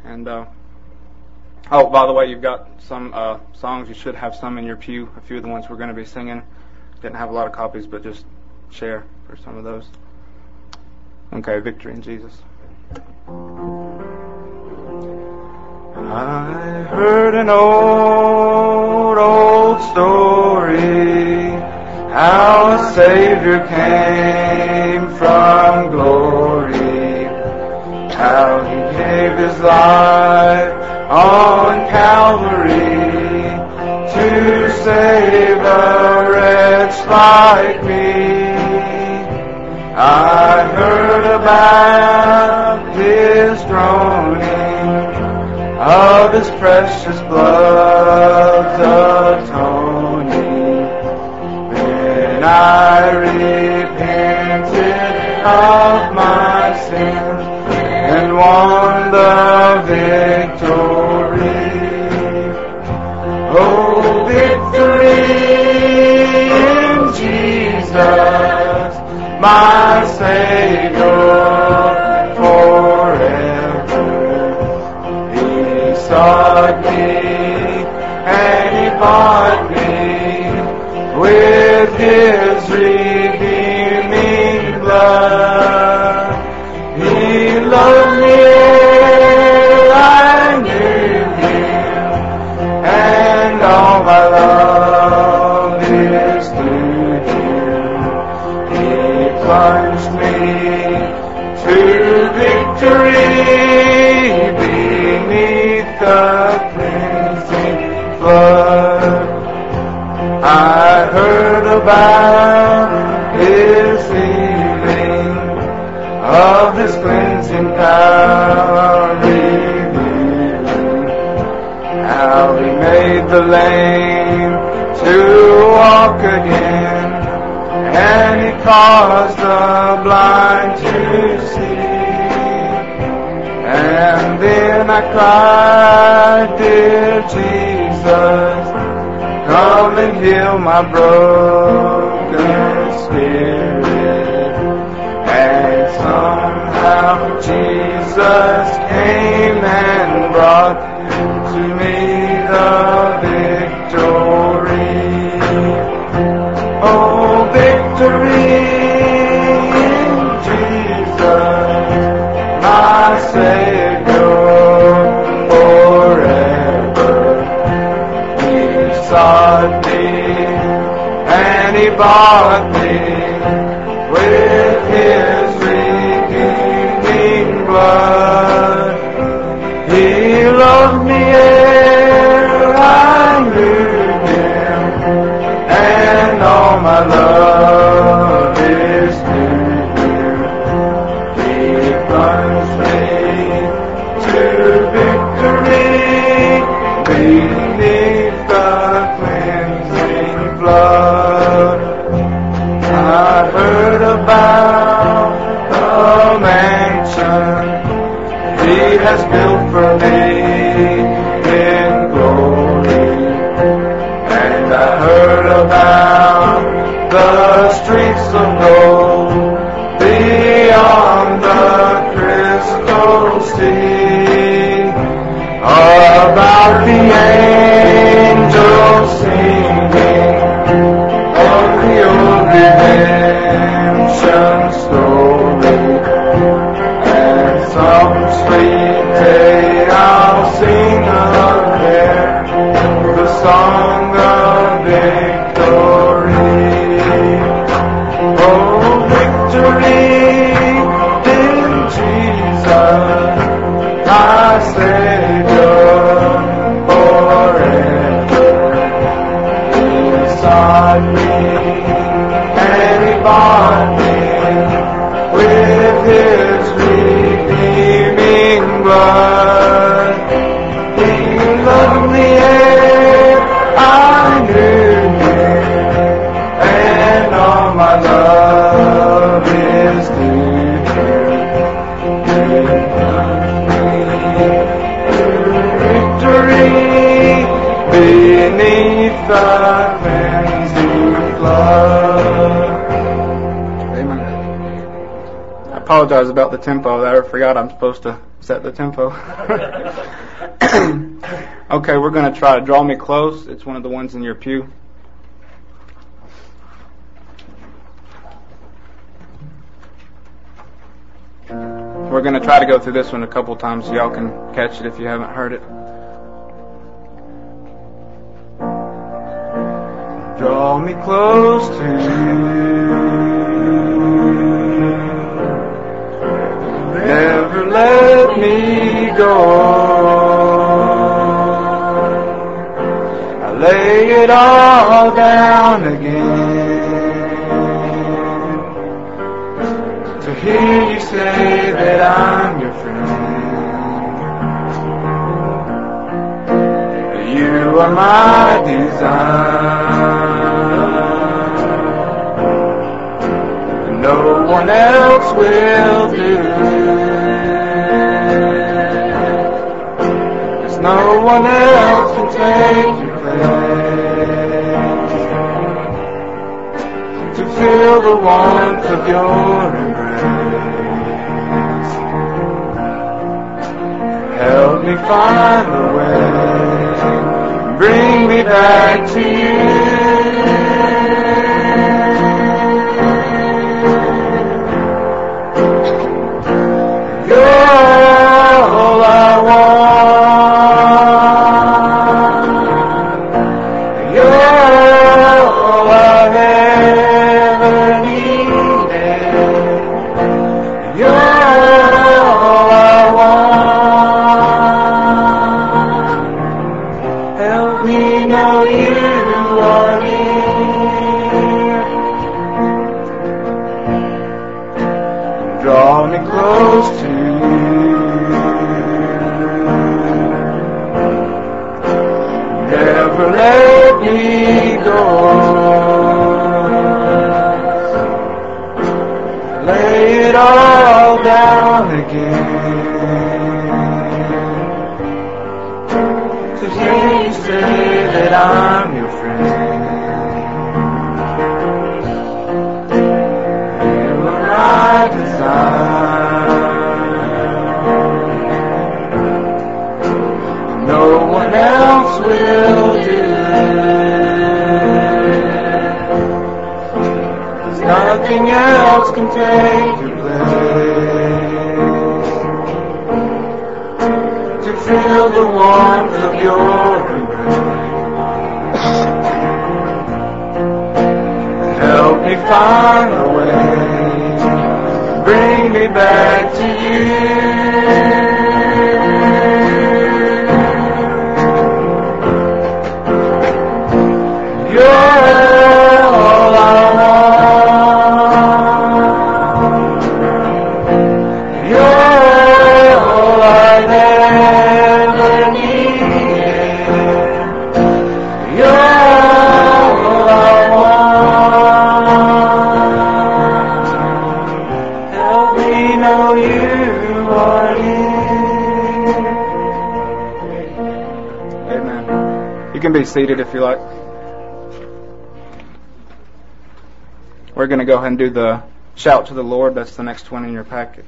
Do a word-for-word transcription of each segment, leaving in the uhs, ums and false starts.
And uh, oh, by the way, you've got some uh, songs. You should have some in your pew. A few of the ones we're going to be singing. Didn't have a lot of copies, but just share for some of those. Okay, Victory in Jesus. I heard an old, old story, how a Savior came from glory, how He gave His life on Calvary to save a wretch like me. I heard about His groaning, of His precious blood's atoning. Then I repented of my sins and won the victory. Oh, victory in Jesus, my Savior forever. He sought me and He bought me with His redeeming blood. He loved me ere I knew Him, and all my love is through Him. He plunged me to victory beneath the cleansing flood. I heard about His healing, of His cleansing power revealing, how He made the lame to walk again, and He caused the blind to see. And then I cried, dear Jesus, come and heal my broken spirit. And somehow Jesus came and brought to me the victory. Oh, victory in Jesus, my Savior forever. He sought me and He bought me with His redeeming blood. He loved me ere I knew Him, and all my love is through Him. He plunged me to victory beneath the cleansing blood. I heard about the mansion He has built for me in glory, and I heard about the streets of gold beyond the crystal sea, about the angels singing of the old redemption story. And some sweet day I'll sing again the song of victory. Oh, victory in Jesus, my Savior forever. He sought me and He bought me with His redeeming blood. He loved me ere I knew Him, and all my love is due Him. He loved me apologize about the tempo. I forgot I'm supposed to set the tempo. Okay, we're going to try to Draw Me Close. It's one of the ones in your pew. We're going to try to go through this one a couple times so y'all can catch it if you haven't heard it. Draw me close to you. Never let me go. I lay it all down again to hear you say that I'm your friend. You are my desire. No one else will do. There's no one else can take your place. To feel the warmth of your embrace. Help me find the way. Bring me back to you. All I want, you're all I've ever needed, you're all I want. Help me know you are here. Draw me close to you. Never let me go. Lay it all down again to hear you say that I'm your friend. You are my desire. No one else will do. There's nothing else can take your place. To feel the warmth of your embrace. Help me find a way. Bring me back to you. You're all I want. You're all I've ever needed. You're all I want. Help me know you are here. Amen. You can be seated if you like. We're going to go ahead and do the Shout to the Lord. That's the next one in your packet.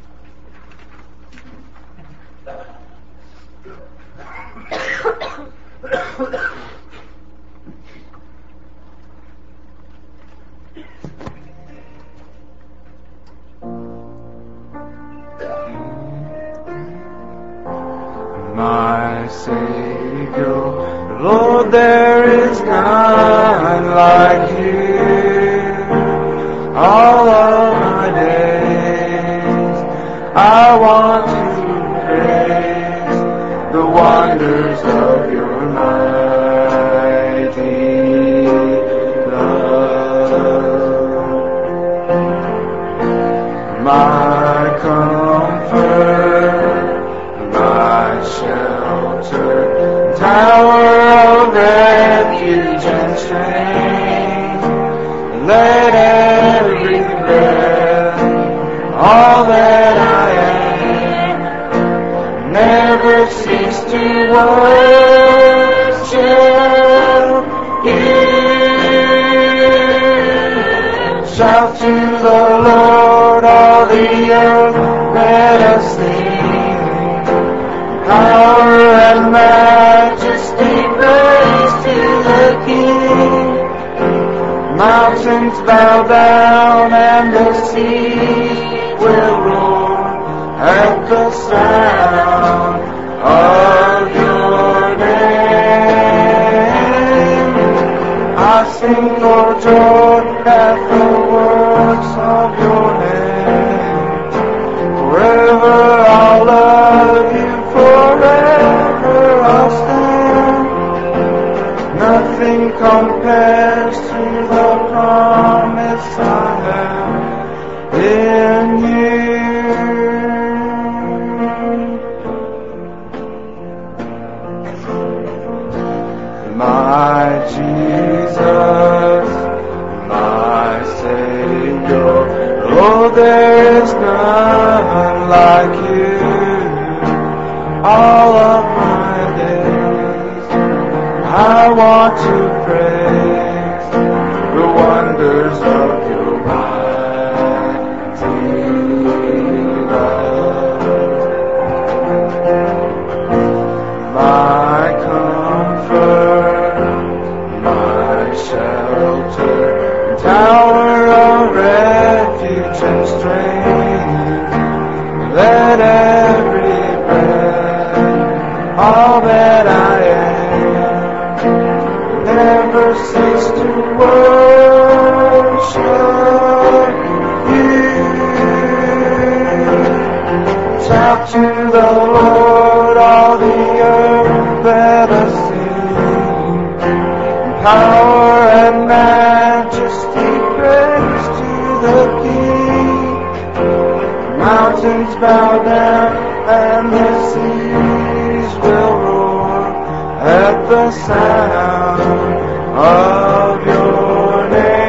My Savior, Lord, there is none like you. All of my days I want to praise the wonders of your mighty love. My comfort, my shelter, tower of refuge and strength. Let every breath, all that I am, never cease to worship you. Shout to the Lord, all the earth. sing. Power and majesty, praise to the King. Mountains bow down and the sea will roar at the sound of your name. I sing for joy at the works of your name. Forever I'll love you, forever I'll stand. Nothing compares to the promise I have in you. My Jesus, my Savior, oh, there is none like you. All of my days I want to praise the wonders of your mighty love. My comfort, my shelter, tower of refuge and strength. Let every breath, all that I am, never cease to worship you. Shout to the Lord, all the earth, let us sing. Power and majesty, praise to the King. Mountains bow down and the seas will roar at the sound of your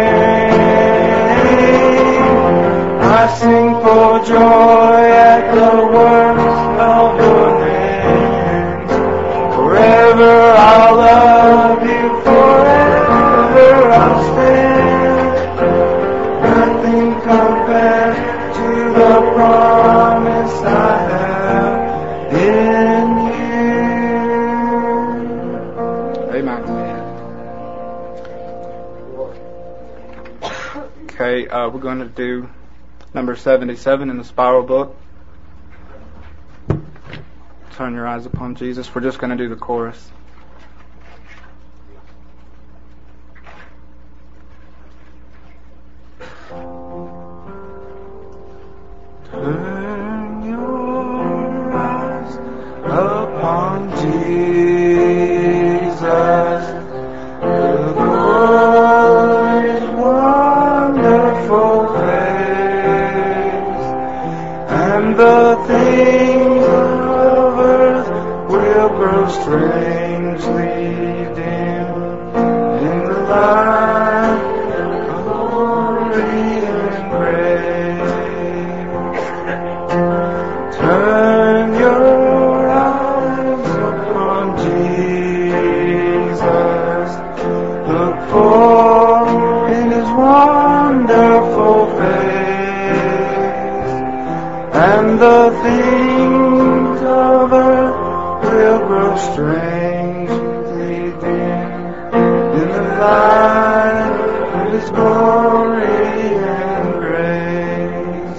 name. I sing for joy at the works of your hands. Forever I'll love you, forever I'll stand. Nothing compares to the promise I have in you. Amen. Okay, uh, we're going to do number seventy-seven in the Spiral Book. Turn your eyes upon Jesus. We're just going to do the chorus. Turn your eyes upon Jesus, the glorious, wonderful face, and the things of earth will grow strangely dim in the light of glory and grace. Turn your eyes upon Jesus. Look for in His wonderful face, and the things of earth will grow strangely dim in the light of His glory and grace.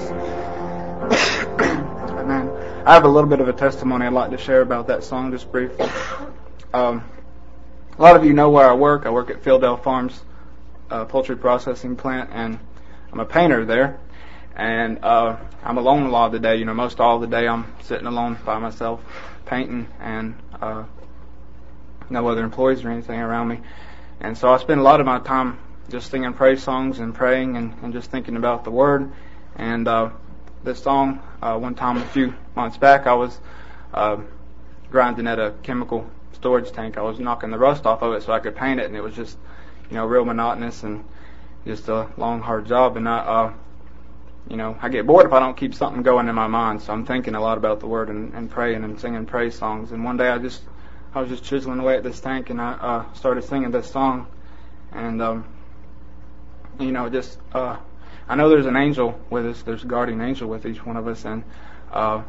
Amen. I have a little bit of a testimony I'd like to share about that song, just briefly. Um, a lot of you know where I work. I work at Fieldale Farms uh, poultry processing plant, and I'm a painter there. And uh, I'm alone a lot of the day. You know, most all of the day I'm sitting alone by myself painting, and uh, no other employees or anything around me. And so I spend a lot of my time just singing praise songs and praying and, and just thinking about the Word. And uh, this song, uh, one time a few months back, I was uh, grinding at a chemical storage tank. I was knocking the rust off of it so I could paint it, and it was just, you know, real monotonous and just a long, hard job. And I, uh, you know, I get bored if I don't keep something going in my mind. So I'm thinking a lot about the Word and, and praying and singing praise songs. And one day I just, I was just chiseling away at this tank, and I uh, started singing this song. And um, you know, just uh, I know there's an angel with us. There's a guardian angel with each one of us, and uh,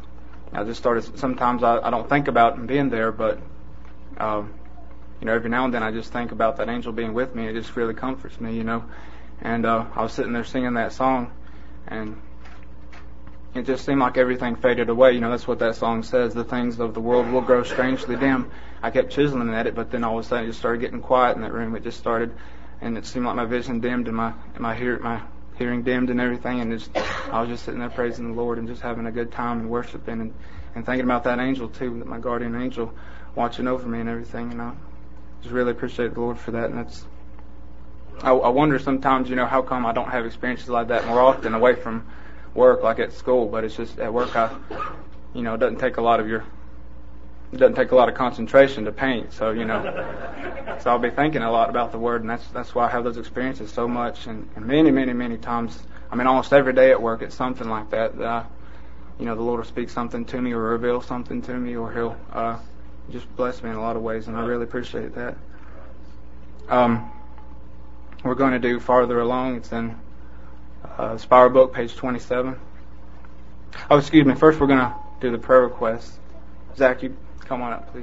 I just started, sometimes I, I don't think about being there, but, um, you know, every now and then I just think about that angel being with me. It just really comforts me, you know. And uh, I was sitting there singing that song, and it just seemed like everything faded away. You know, that's what that song says. The things of the world will grow strangely dim. I kept chiseling at it, but then all of a sudden it just started getting quiet in that room. It just started, and it seemed like my vision dimmed and my and my hear my hearing dimmed and everything. And just I was just sitting there praising the Lord and just having a good time and worshiping and, and thinking about that angel too, that my guardian angel watching over me and everything. And I just really appreciate the Lord for that. And that's I, I wonder sometimes, you know, how come I don't have experiences like that more often away from work, like at school. But it's just at work, I, you know, it doesn't take a lot of your, it doesn't take a lot of concentration to paint. So, you know, so I'll be thinking a lot about the Word, and that's that's why I have those experiences so much. And, and many, many, many times, I mean, almost every day at work, it's something like that. that I, you know, the Lord will speak something to me or reveal something to me, or He'll uh, just bless me in a lot of ways, and I really appreciate that. Um, we're going to do Farther Along. It's in uh, Spiral Book, page twenty-seven. Oh, excuse me. First, we're going to do the prayer requests. Zach, you come on up, please.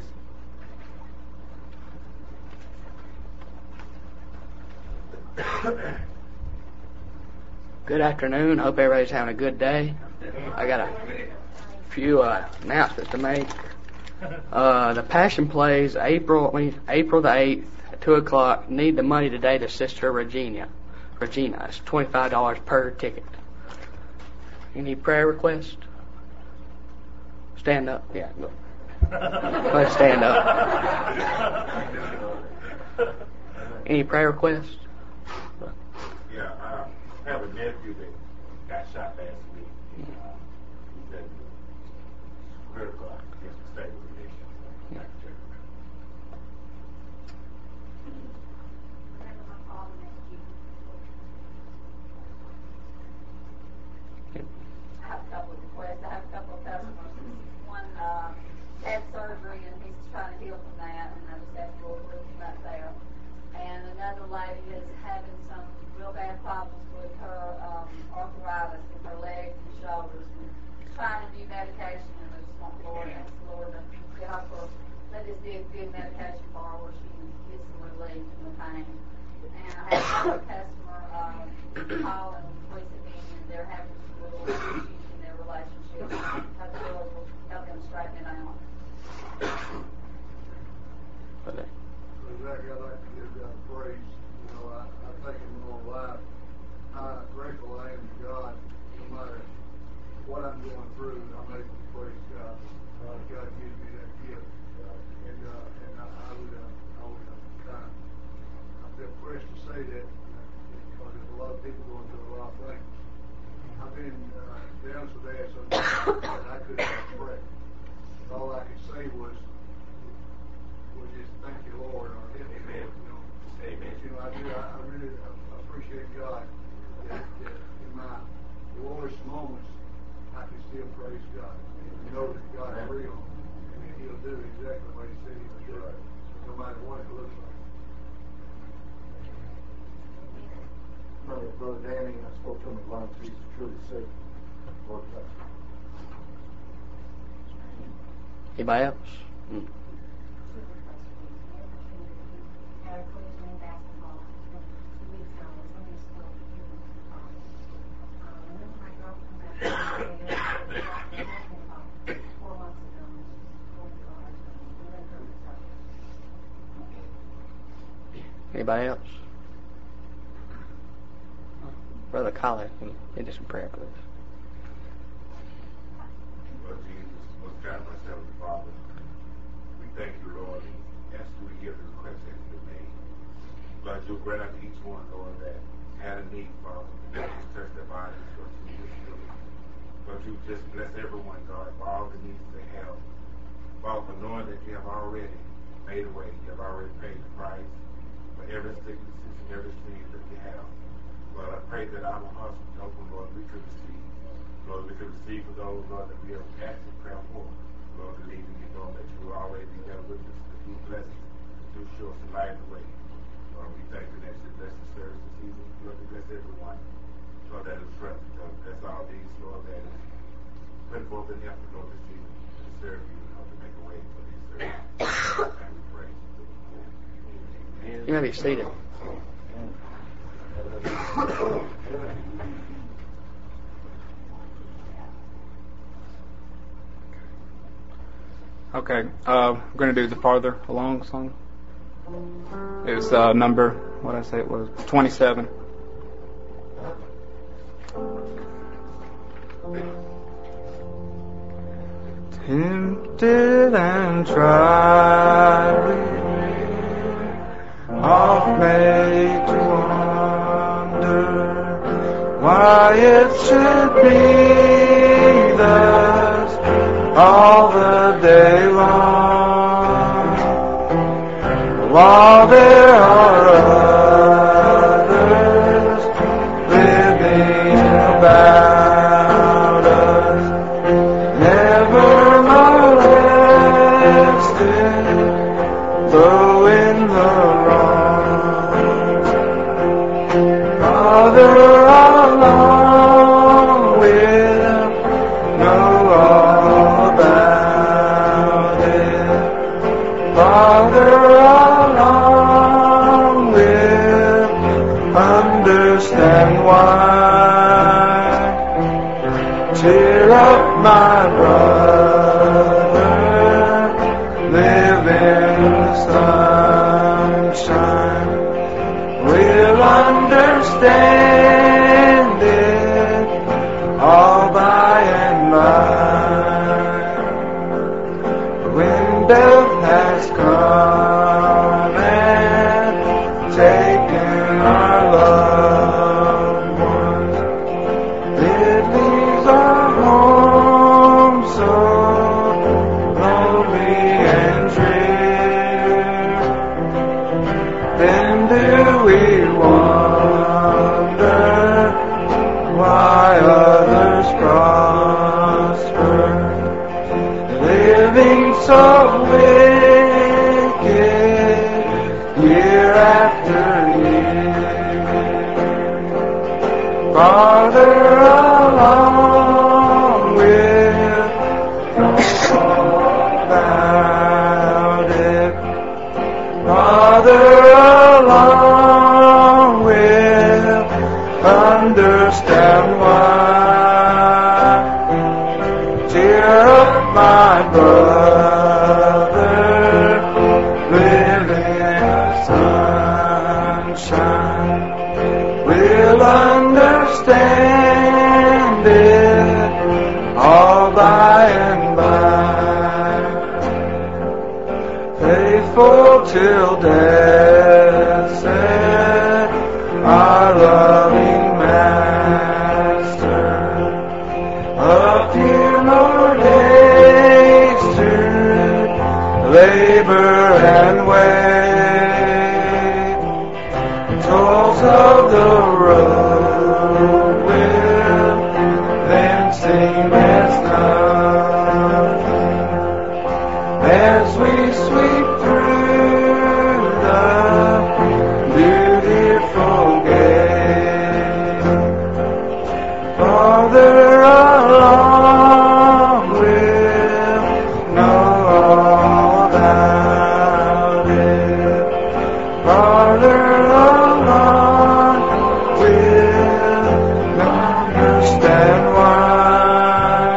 Good afternoon. Hope everybody's having a good day. I got a few uh, announcements to make. Uh, the Passion plays April I mean, April the eighth at two o'clock. Need the money today to Sister Regina. Regina. It's twenty-five dollars per ticket. Any prayer requests? Stand up. Yeah, go. Let's stand up. Any prayer requests? Yeah, I have a nephew that got shot last week. And, uh, he's in critical, I guess, stable condition. So, I have a couple of requests. I have a couple of customers. One uh, had surgery and he's trying to heal from that, and I just have to go with him up there. And another lady is having some real bad problems with her um, arthritis in her legs and shoulders, and trying to do medication, and I just want the Lord, ask the Lord to help her. Let this be a good medication for her where she can get some relief from the pain. And I have another customer um, calling recently, and they're having some little issues in their relationship. Hope the Lord will help them straighten it out. Okay. Exactly, I'd like to give God praise. You know, I, I think in my own life, how grateful I am to God, no matter what I'm going through, I'm able to praise God. Uh, God gives me that gift, uh, and uh, and I, I would, uh, I would, uh, kind of, I feel pressed to say that uh, because there's a lot of people going through a lot of things. I've been uh, down so bad sometimes that I couldn't even pray. All I could say was, was just thank you, Lord, or amen. You know, amen. You know, I do. I, I really I appreciate God that, that in my lowest moments, I can still praise God and know that God is real and that He'll do exactly what He said He would do, no matter what it looks like. Brother, Brother Danny, I spoke to him at lunch. He's truly sick. Lord bless him. Anybody else? Mm. Anybody else? Brother Colin, into some prayer, please. Lord Jesus, most God, myself, and Father, we thank you, Lord, and ask you to hear the request that has been made. Lord, you'll grant unto each one, Lord, that had a need, Father, that you touch their bodies, Lord, you just heal them. Lord, you just bless everyone, God, for all the needs they have. Father, for knowing that you have already made a way, you have already paid the price for every sickness and every sin that you have. Lord, I pray that our hearts will be open, Lord, we could receive. Lord, we could receive for those, Lord, that we have asking prayer for. Lord, believing you know that you will always be there with us, that you will bless us, that you will show us the light of the way. Lord, we thank you that you bless the service this evening. Lord, you bless everyone. Lord, that is trusted. Lord, bless all these, Lord, that is put forth in effort, Lord, this evening. serve you and help to make a way for these services. And we pray. You may be seated. Okay, uh, we're going to do the Farther Along song. It was uh, number, what did I say it was, twenty-seven. Tempted and tried, oft made to wonder why it should be thus all the day long, while there are others living about us, never molested, though in the wrong. Father along will know all about it. Father along will understand why. Cheer up, my brother, live in the sunshine. We'll understand it all by and by. When death has come and taken our loved ones, it leaves our home so lonely and drear. Then do we wonder why others prosper, living so wicked year after year? Farther along we'll know all about it. Farther along we'll understand why. Cheer up, my brother, live in the sunshine. We'll understand it all by and by. Faithful till death, said our loving Master. A few more days to labor and wait. Tolls of the road will then seem as nothing as we sweep through the beautiful gate. Farther along we'll know all about it. Farther along we'll understand why.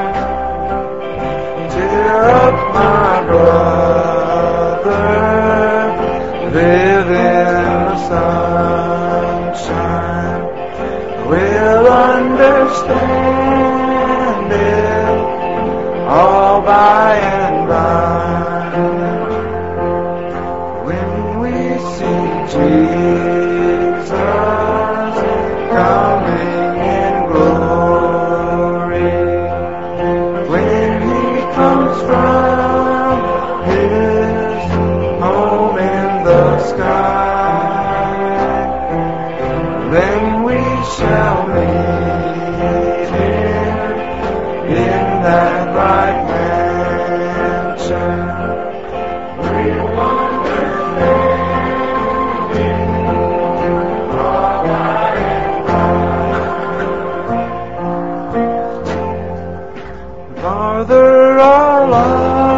Cheer up, my brother, live in the sunshine. We'll understand it all by and by. When we see Jesus coming in glory, when he comes from his home in the sky, then we shall meet him in that bright mansion. We understand him all by and by. Farther along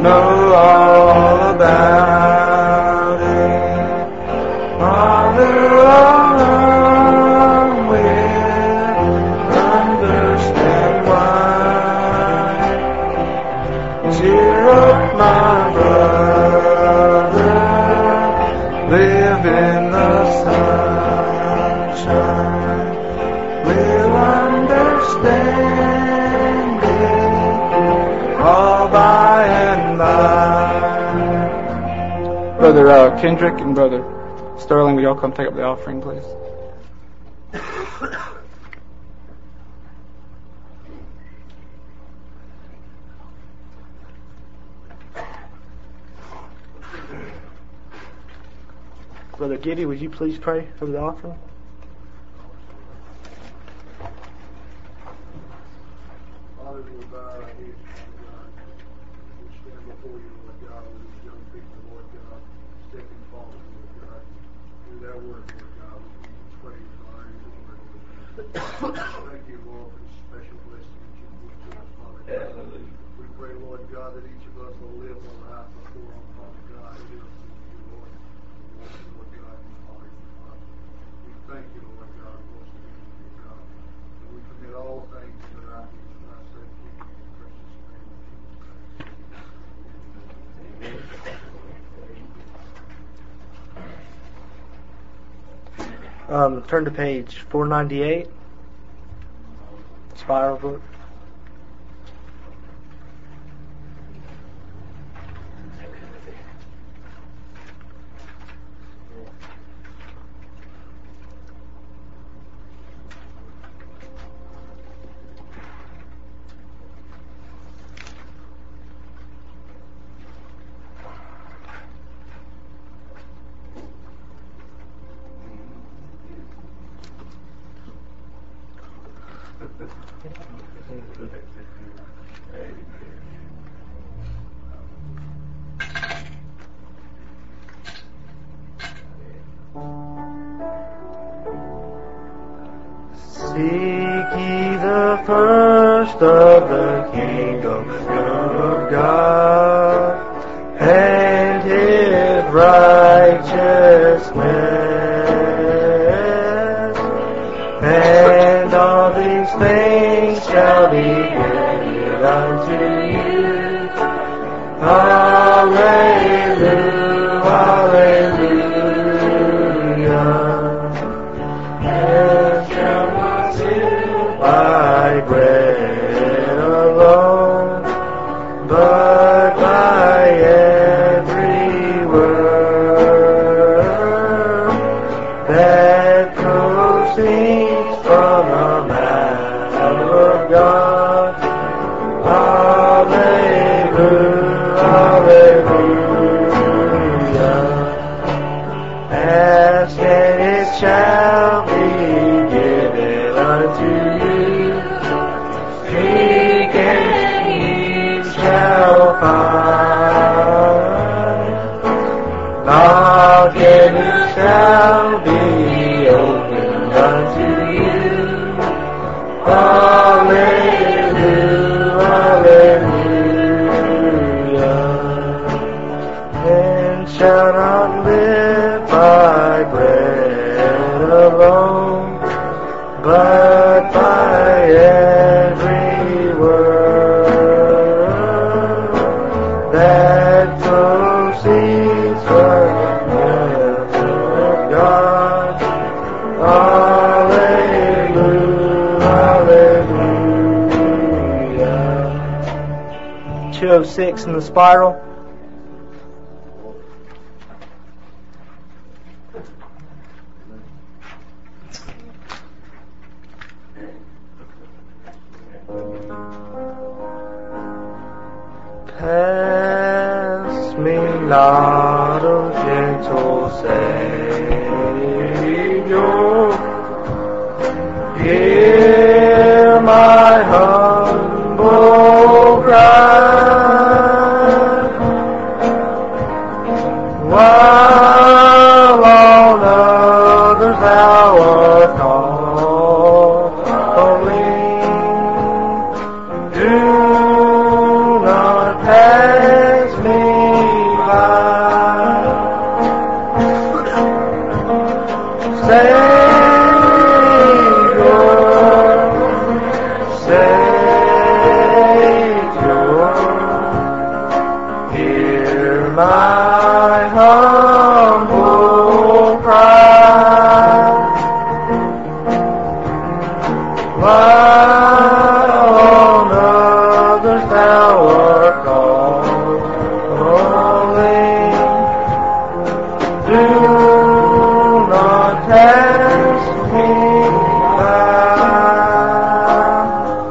know all about it. Father alone will understand why. Cheer up, my brother, live in the sunshine. We'll understand it all by and by. Brother uh, Kendrick and Brother Sterling, will y'all come take up the offering, please? Brother Giddy, would you please pray over the offering? Father, we bow our heads, Lord God. We stand before you, Lord God, with these young people, Lord God, stepping forward, Lord God, through their work, Lord God. We give you praise, honor, and glory, Lord God. Thank you, Lord, for the special blessing that you give to us, Father God. We pray, Lord God, that each of us will live a life before our Father God, who is you, Lord. Walk, Lord God, in the heart of you, Father. We thank you, Lord God, once again, Lord God. And we commit all things into thy hands. And I say, keep you in the precious name of Jesus Christ. Um, turn to page four ninety-eight. Spiral book. Seek ye the first of the kingdom of God and His righteousness, and all these things shall be added unto you. Hallelujah, hallelujah. And shall not live by bread alone, but by every word that proceeds from the mouth of God. Hallelujah, hallelujah. Ask and it shall be given unto you. Seek and ye shall find. Knock and it shall be opened unto you. Hallelujah, hallelujah. And shall not live by bread alone, but by every word that proceeds from the mouth of God. Hallelujah, hallelujah. two oh six in the spiral. Pass me not, O gentle Savior. Hear my humble cry. While on others thou art calling, do not pass my humble cry. While on others thou art calling, do not cast me down.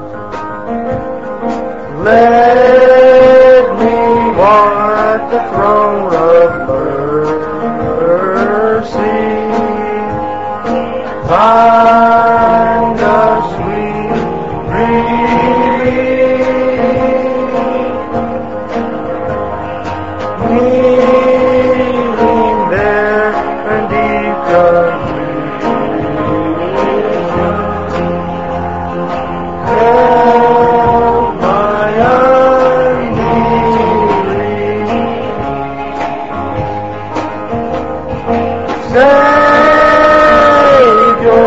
Let me walk at the throne of mercy. Find a sweet relief, kneeling there and deep confusion. Help my unbelief. Savior,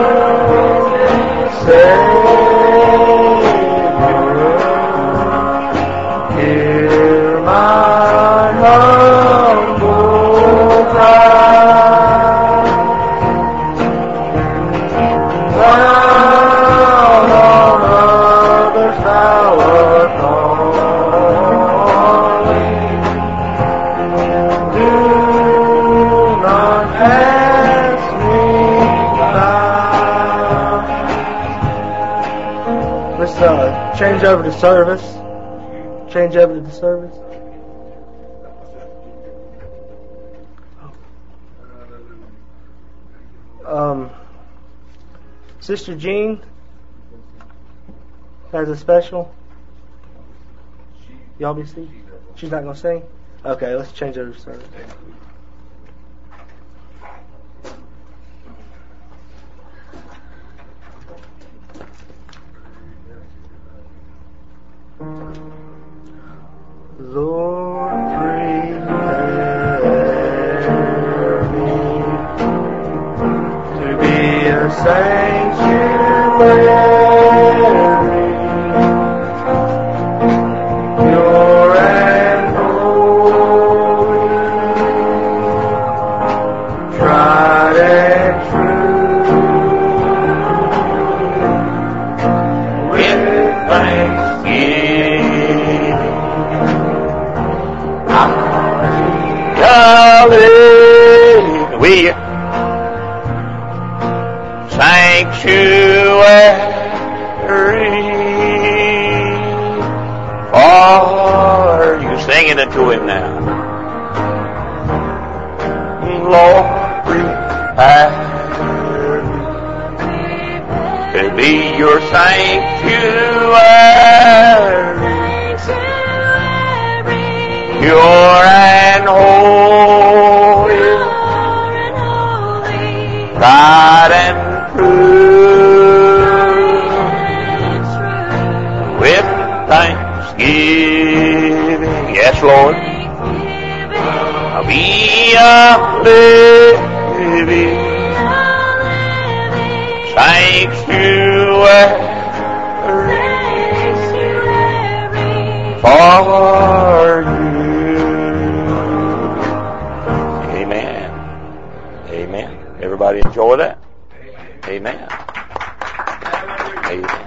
hear my humble cry. While on others thou art calling, do not ask me now. Let's uh, change over to service. Change over to the service. Um, Sister Jean has a special. Y'all be singing? She's not going to sing? Okay, let's change over to service. Lord, prepare me to be a sanctuary, pure and holy, tried and true, with thanksgiving. Hallelujah. Sanctuary. Are you singing it to him now? Lord, prepare me to be your sanctuary. Pure and holy, tried and true, with thanksgiving. Yes, Lord. I'll be a living sanctuary for you. Everybody enjoy that? Amen. Amen.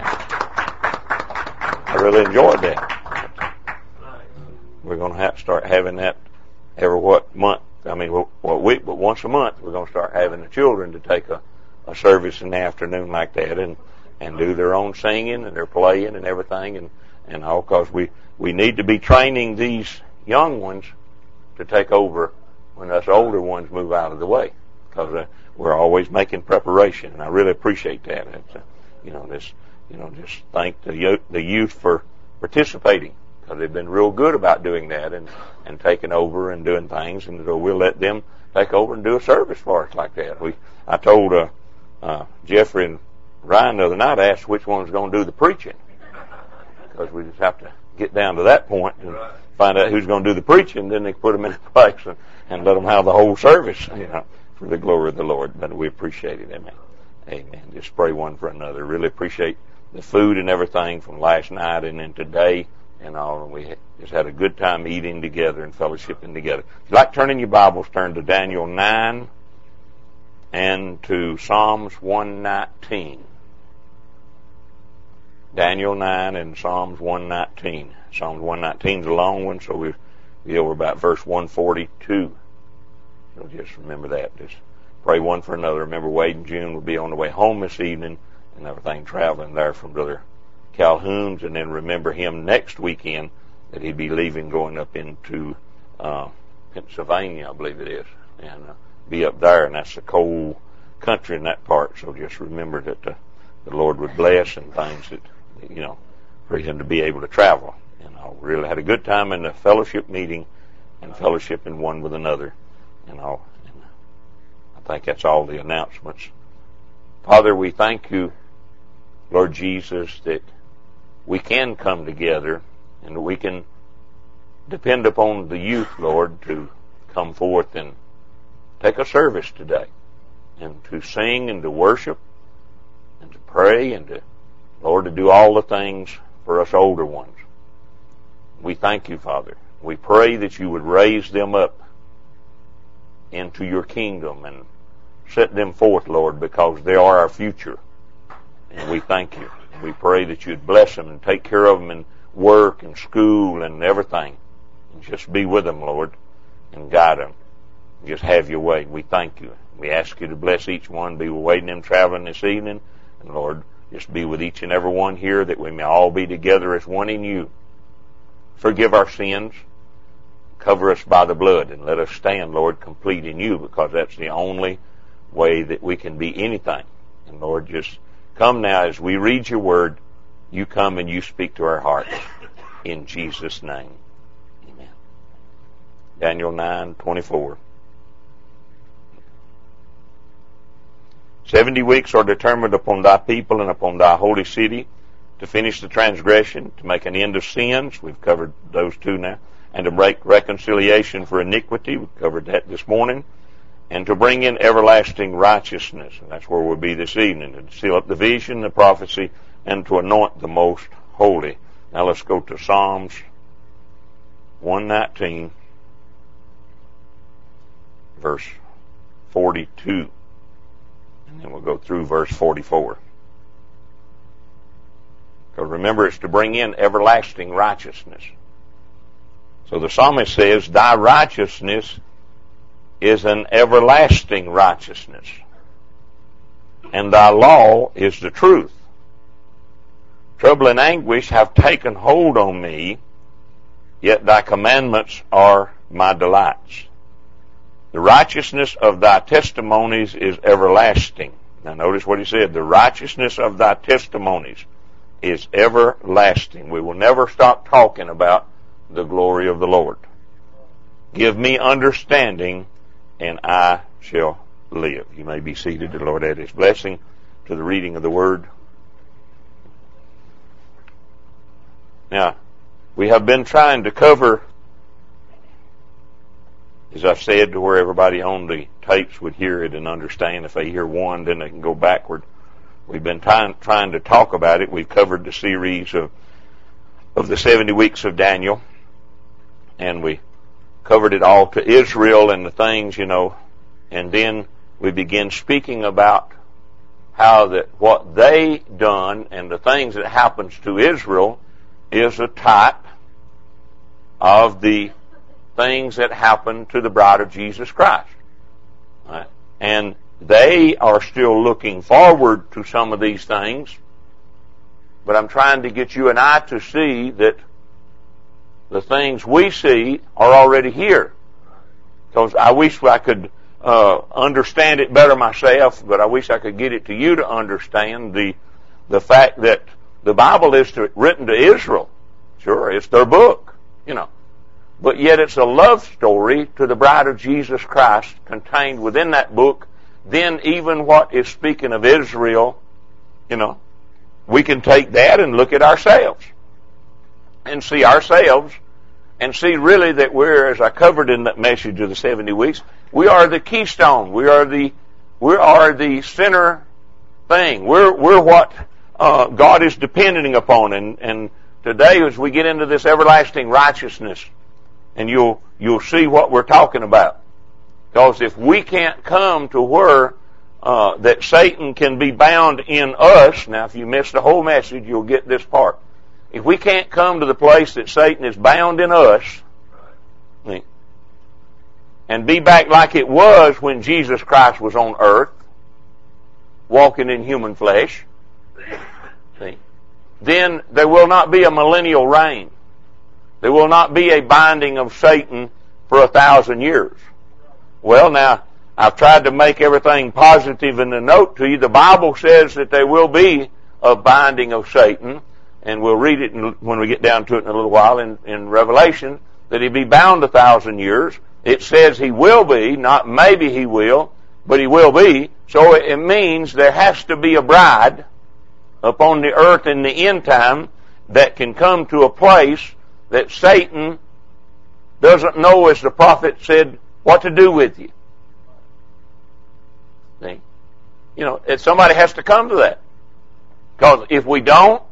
I really enjoyed that. We're going to have to start having that every what month? I mean, what week? But once a month, we're going to start having the children to take a, a service in the afternoon like that, and and do their own singing and their playing and everything, and and all, because we we need to be training these young ones to take over when us older ones move out of the way, because uh, we're always making preparation, and I really appreciate that. It's, uh, you know, this, you know, just thank the youth, the youth for participating, because they've been real good about doing that and and taking over and doing things, and so we'll let them take over and do a service for us like that. We, I told uh, uh, Jeffrey and Ryan the other night, I asked which one's going to do the preaching, because we just have to get down to that point and find out who's going to do the preaching. Then they put them in place and, and let them have the whole service, you know, for the glory of the Lord. But we appreciate it. Amen. Amen. Just pray one for another. Really appreciate the food and everything from last night and then today. and all, and we just had a good time eating together and fellowshipping together. If you'd like to turn in your Bibles, turn to Daniel nine and to Psalms one nineteen. Daniel nine and Psalms one nineteen. Psalms one nineteen is a long one, so we'll be over about verse one forty-two. So just remember that. Just pray one for another. Remember, Wade and June will be on the way home this evening and everything, traveling there from Brother Calhoun's, and then remember him next weekend that he'd be leaving, going up into uh, Pennsylvania, I believe it is, and uh, be up there, and that's a cold country in that part. So just remember that uh, the Lord would bless and things that, you know, for him to be able to travel. And I really had a good time in the fellowship meeting and fellowshipping one with another. And all. And I think that's all the announcements. Father, we thank you, Lord Jesus, that we can come together and that we can depend upon the youth, Lord, to come forth and take a service today and to sing and to worship and to pray and to, Lord, to do all the things for us older ones. We thank you, Father. We pray that you would raise them up into your kingdom and set them forth, Lord, because they are our future. And we thank you. We pray that you'd bless them and take care of them in work and school and everything. And just be with them, Lord, and guide them. Just have your way. We thank you. We ask you to bless each one. Be with Wade and them traveling this evening. And Lord, just be with each and every one here, that we may all be together as one in you. Forgive our sins. Cover us by the blood, and let us stand, Lord, complete in you, because that's the only way that we can be anything. And Lord, just come now as we read your word. You come and you speak to our hearts. In Jesus' name. Amen. Daniel nine twenty-four. Seventy weeks are determined upon thy people and upon thy holy city, to finish the transgression, to make an end of sins. We've covered those two now. And to make reconciliation for iniquity. We've covered that this morning. And to bring in everlasting righteousness. And that's where we'll be this evening. To seal up the vision, the prophecy, and to anoint the most holy. Now let's go to Psalms one nineteen, verse forty-two. And then we'll go through verse forty-four. Because remember, it's to bring in everlasting righteousness. So the psalmist says, thy righteousness is an everlasting righteousness, and thy law is the truth. Trouble and anguish have taken hold on me, yet thy commandments are my delights. The righteousness of thy testimonies is everlasting. Now notice what he said. The righteousness of thy testimonies is everlasting. We will never stop talking about the glory of the Lord. Give me understanding, and I shall live. You may be seated. The Lord add his blessing to the reading of the word. Now, we have been trying to cover, as I've said, to where everybody on the tapes would hear it and understand. If they hear one, then they can go backward. We've been trying, trying to talk about it. We've covered the series of, of the seventy weeks of Daniel. And we covered it all to Israel and the things, you know. And then we began speaking about how that what they done and the things that happens to Israel is a type of the things that happen to the bride of Jesus Christ. Right? And they are still looking forward to some of these things. But I'm trying to get you and I to see that the things we see are already here. Because I wish I could uh, understand it better myself, but I wish I could get it to you to understand the the fact that the Bible is to, written to Israel. Sure, it's their book, you know. But yet it's a love story to the bride of Jesus Christ contained within that book. Then even what is speaking of Israel, you know, we can take that and look at ourselves. And see ourselves, and see really that we're, as I covered in that message of the seventy weeks, we are the keystone. We are the we are the center thing. We're we're what uh, God is depending upon, and and today as we get into this everlasting righteousness, and you'll you'll see what we're talking about. Because if we can't come to where uh, that Satan can be bound in us, now if you missed the whole message, you'll get this part. If we can't come to the place that Satan is bound in us, see, and be back like it was when Jesus Christ was on earth, walking in human flesh, see, then there will not be a millennial reign. There will not be a binding of Satan for a thousand years. Well, now, I've tried to make everything positive in the note to you. The Bible says that there will be a binding of Satan, and we'll read it in, when we get down to it in a little while in, in Revelation, that he'll be bound a thousand years. It says he will be, not maybe he will, but he will be. So it means there has to be a bride upon the earth in the end time that can come to a place that Satan doesn't know, as the prophet said, what to do with you. See? You know, somebody has to come to that. Because if we don't,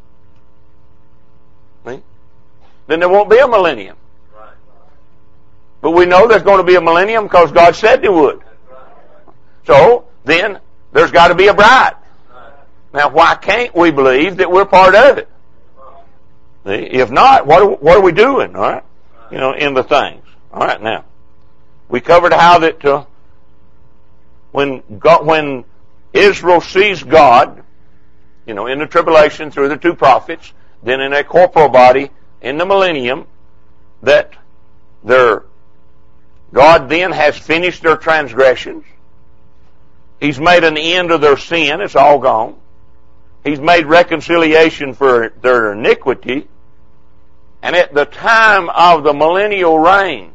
see, then there won't be a millennium. But we know there's going to be a millennium because God said there would. So, then, there's got to be a bride. Now, why can't we believe that we're part of it? See? If not, what are, what are we doing, all right? You know, in the things. All right, now. We covered how that uh, when God, when Israel sees God, you know, in the tribulation through the two prophets, then in a corporal body in the millennium, that their God then has finished their transgressions. He's made an end of their sin. It's all gone. He's made reconciliation for their iniquity. And at the time of the millennial reign,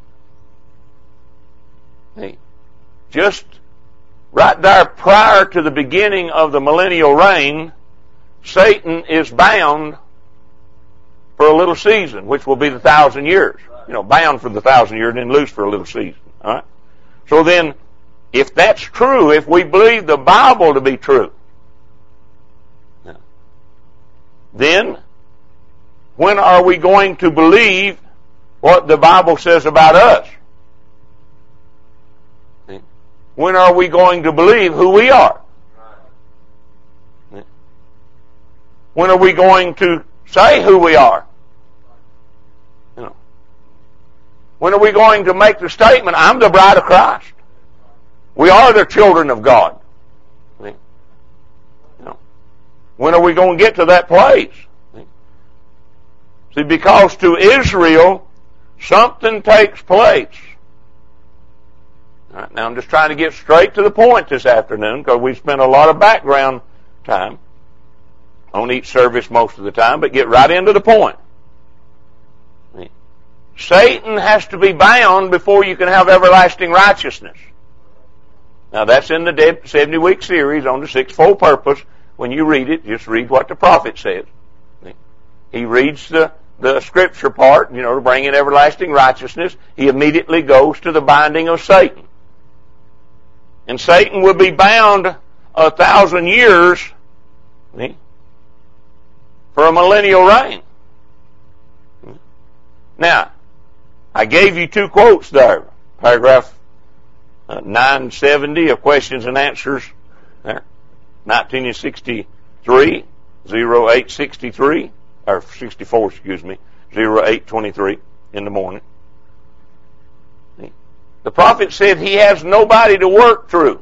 see, just right there prior to the beginning of the millennial reign, Satan is bound for a little season, which will be the thousand years. You know, bound for the thousand years and then loose for a little season. All right? So then, if that's true, if we believe the Bible to be true, then when are we going to believe what the Bible says about us? When are we going to believe who we are? When are we going to say who we are? You know, when are we going to make the statement, I'm the bride of Christ? We are the children of God. You know, when are we going to get to that place? See, because to Israel, something takes place. All right, now I'm just trying to get straight to the point this afternoon because we spent a lot of background time on each service most of the time, but get right into the point. Satan has to be bound before you can have everlasting righteousness. Now that's in the seventy-week series on the sixfold purpose. When you read it, just read what the prophet says. He reads the, the scripture part, you know, to bring in everlasting righteousness. He immediately goes to the binding of Satan. And Satan will be bound a thousand years for a millennial reign. Now, I gave you two quotes there. Paragraph uh, nine seventy of Questions and Answers there. nineteen sixty-three, oh eight sixty-three, or sixty-four, excuse me, oh eight twenty-three in the morning. The prophet said he has nobody to work through.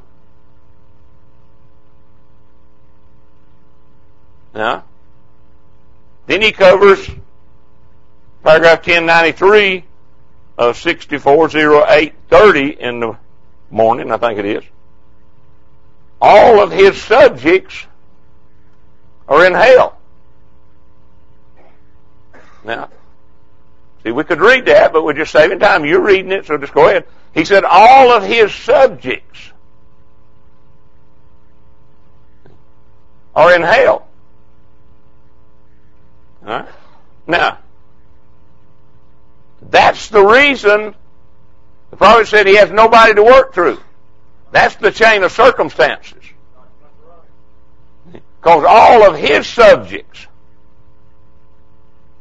Now, then he covers paragraph ten ninety-three of sixty-four, oh eight thirty in the morning, I think it is. All of his subjects are in hell. Now, see, we could read that, but we're just saving time. You're reading it, so just go ahead. He said all of his subjects are in hell. All right? Now, that's the reason the prophet said he has nobody to work through. That's the chain of circumstances. Because all of his subjects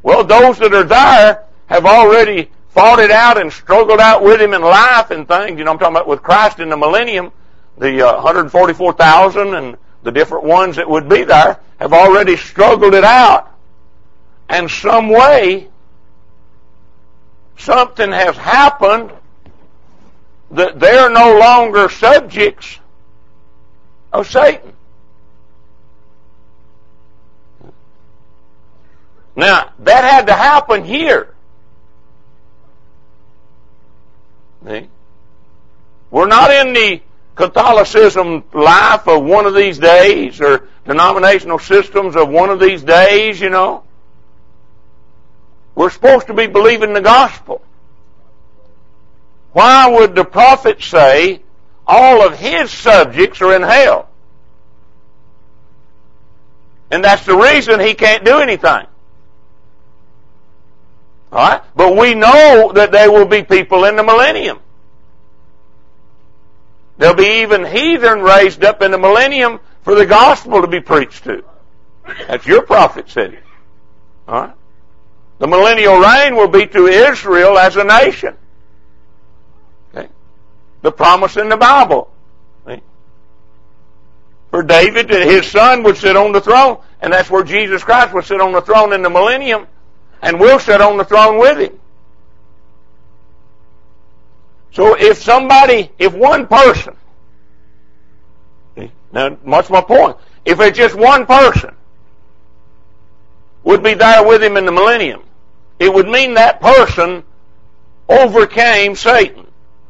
Well, those that are there have already fought it out and struggled out with Him in life and things. You know, I'm talking about with Christ in the millennium, the uh, one hundred forty-four thousand and the different ones that would be there have already struggled it out. And some way, something has happened that they're no longer subjects of Satan. Now, that had to happen here. See? We're not in the Catholicism life of one of these days or denominational systems of one of these days, you know. We're supposed to be believing the gospel. Why would the prophet say all of his subjects are in hell? And that's the reason he can't do anything. All right? But we know that there will be people in the millennium. There'll be even heathen raised up in the millennium for the gospel to be preached to. That's your prophet said it. All right? The millennial reign will be to Israel as a nation. Okay? The promise in the Bible. Okay? For David, his son would sit on the throne, and that's where Jesus Christ will sit on the throne in the millennium, and we'll sit on the throne with Him. So if somebody, if one person, now what's my point? If it's just one person would be there with Him in the millennium, it would mean that person overcame Satan.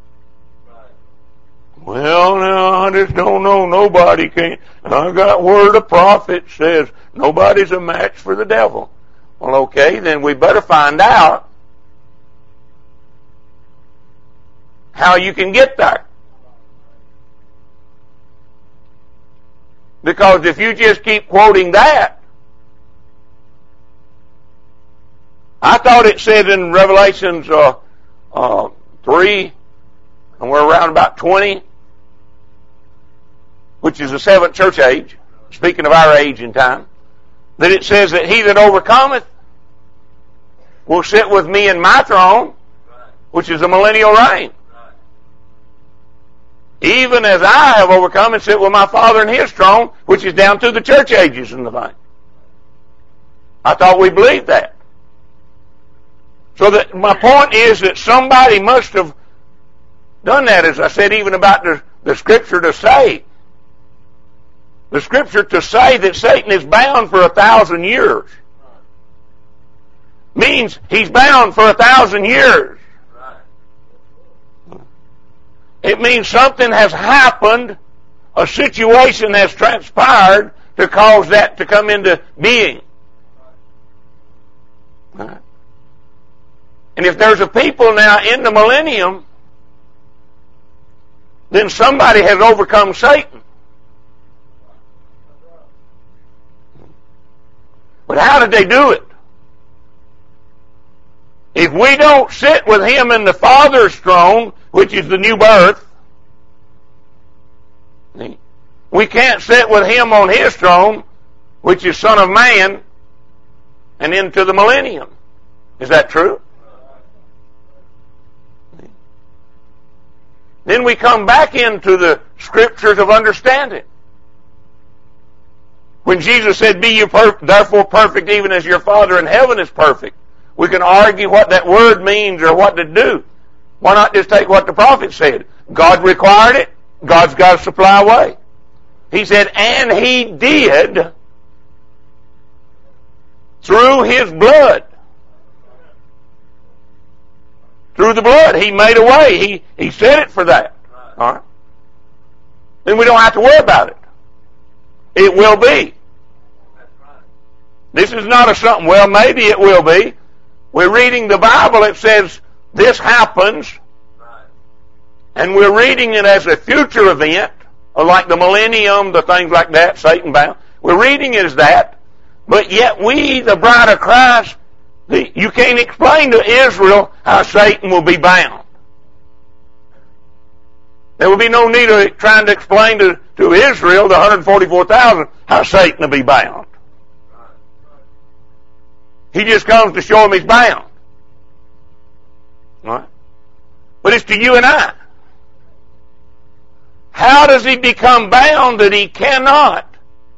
Well, now, I just don't know. Nobody can. I got where the prophet says nobody's a match for the devil. Well, okay, then we better find out how you can get there. Because if you just keep quoting that, I thought it said in Revelations uh, uh, three, and we're around about twenty, which is the seventh church age, speaking of our age and time, that it says that he that overcometh will sit with me in my throne, which is the millennial reign. Even as I have overcome and sit with my Father in His throne, which is down through the church ages and the thing. I thought we believed that. So that my point is that somebody must have done that, as I said, even about the, the Scripture to say. The Scripture to say that Satan is bound for a thousand years means he's bound for a thousand years. It means something has happened, a situation has transpired to cause that to come into being. And if there's a people now in the millennium, then somebody has overcome Satan. But how did they do it? If we don't sit with Him in the Father's throne, which is the new birth, we can't sit with Him on His throne, which is Son of Man, and into the millennium. Is that true? Then we come back into the Scriptures of understanding. When Jesus said, "Be you per- therefore perfect, even as your Father in heaven is perfect," we can argue what that word means or what to do. Why not just take what the prophet said? God required it. God's got to supply a way. He said, and He did through His blood. Through the blood. He made a way. He, he said it for that. All right? Then we don't have to worry about it. It will be. This is not a something, well, maybe it will be. We're reading the Bible, it says this happens, and we're reading it as a future event, like the millennium, the things like that, Satan bound. We're reading it as that, but yet we, the bride of Christ, the, you can't explain to Israel how Satan will be bound. There will be no need of trying to explain to, to Israel, the one hundred forty-four thousand, how Satan will be bound. He just comes to show him he's bound. All right? But it's to you and I. How does he become bound that he cannot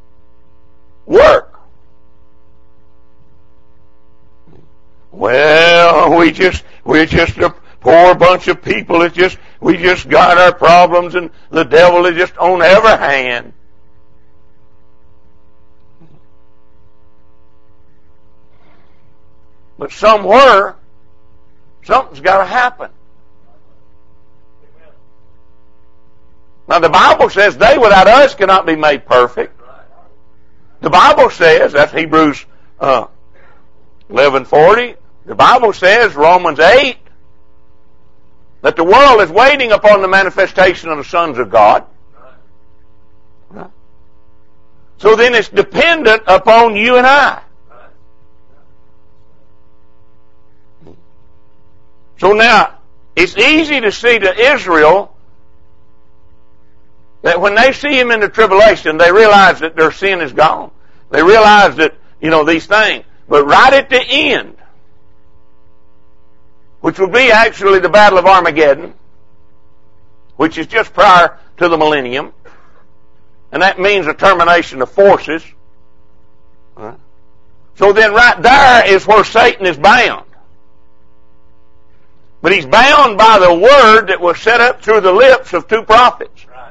work? Well, we just, we're just a poor bunch of people. It's just, we just got our problems and the devil is just on every hand. But somewhere, something's got to happen. Now the Bible says they without us cannot be made perfect. The Bible says, that's Hebrews uh, eleven forty. The Bible says, Romans eight, that the world is waiting upon the manifestation of the sons of God. Right? So then it's dependent upon you and I. So now, it's easy to see to Israel that when they see him in the tribulation, they realize that their sin is gone. They realize that, you know, these things. But right at the end, which will be actually the Battle of Armageddon, which is just prior to the millennium, and that means a termination of forces. Right? So then right there is where Satan is bound. But he's bound by the word that was set up through the lips of two prophets. Right.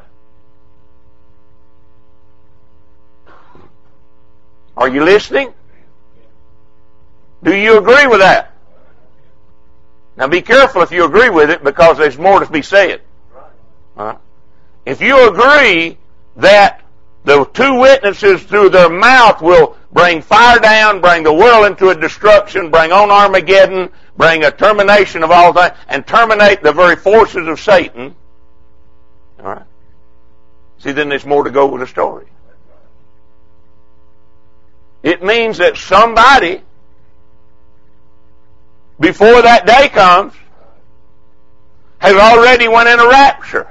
Are you listening? Do you agree with that? Now be careful if you agree with it, because there's more to be said. Right. If you agree that the two witnesses through their mouth will bring fire down, bring the world into a destruction, bring on Armageddon, bring a termination of all that, and terminate the very forces of Satan. All right. See, then there's more to go with the story. It means that somebody, before that day comes, has already went in a rapture.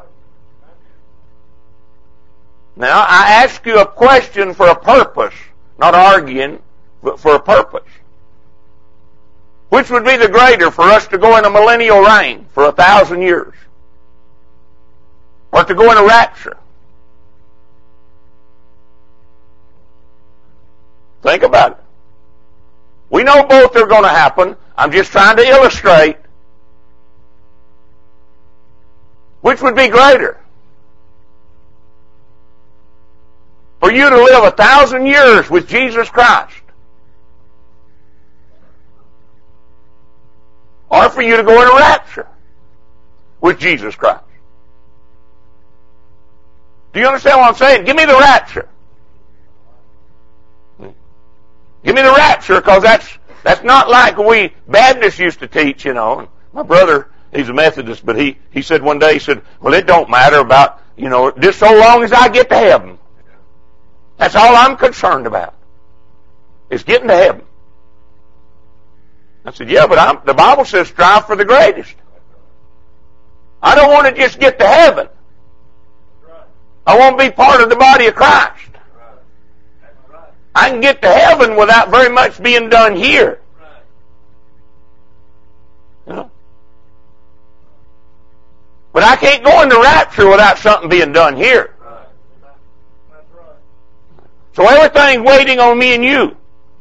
Now, I ask you a question for a purpose, not arguing, but for a purpose. Which would be the greater, for us to go in a millennial reign for a thousand years, or to go in a rapture? Think about it. We know both are going to happen. I'm just trying to illustrate. Which would be greater? For you to live a thousand years with Jesus Christ, or for you to go in a rapture with Jesus Christ? Do you understand what I'm saying? Give me the rapture. Give me the rapture, because that's that's not like we Baptists used to teach, you know. My brother, he's a Methodist, but he, he said one day, he said, well, it don't matter about, you know, just so long as I get to heaven. That's all I'm concerned about, is getting to heaven. I said, yeah, but I'm, the Bible says strive for the greatest. I don't want to just get to heaven. I want to be part of the body of Christ. I can get to heaven without very much being done here. You know? But I can't go into rapture without something being done here. So everything's waiting on me and you.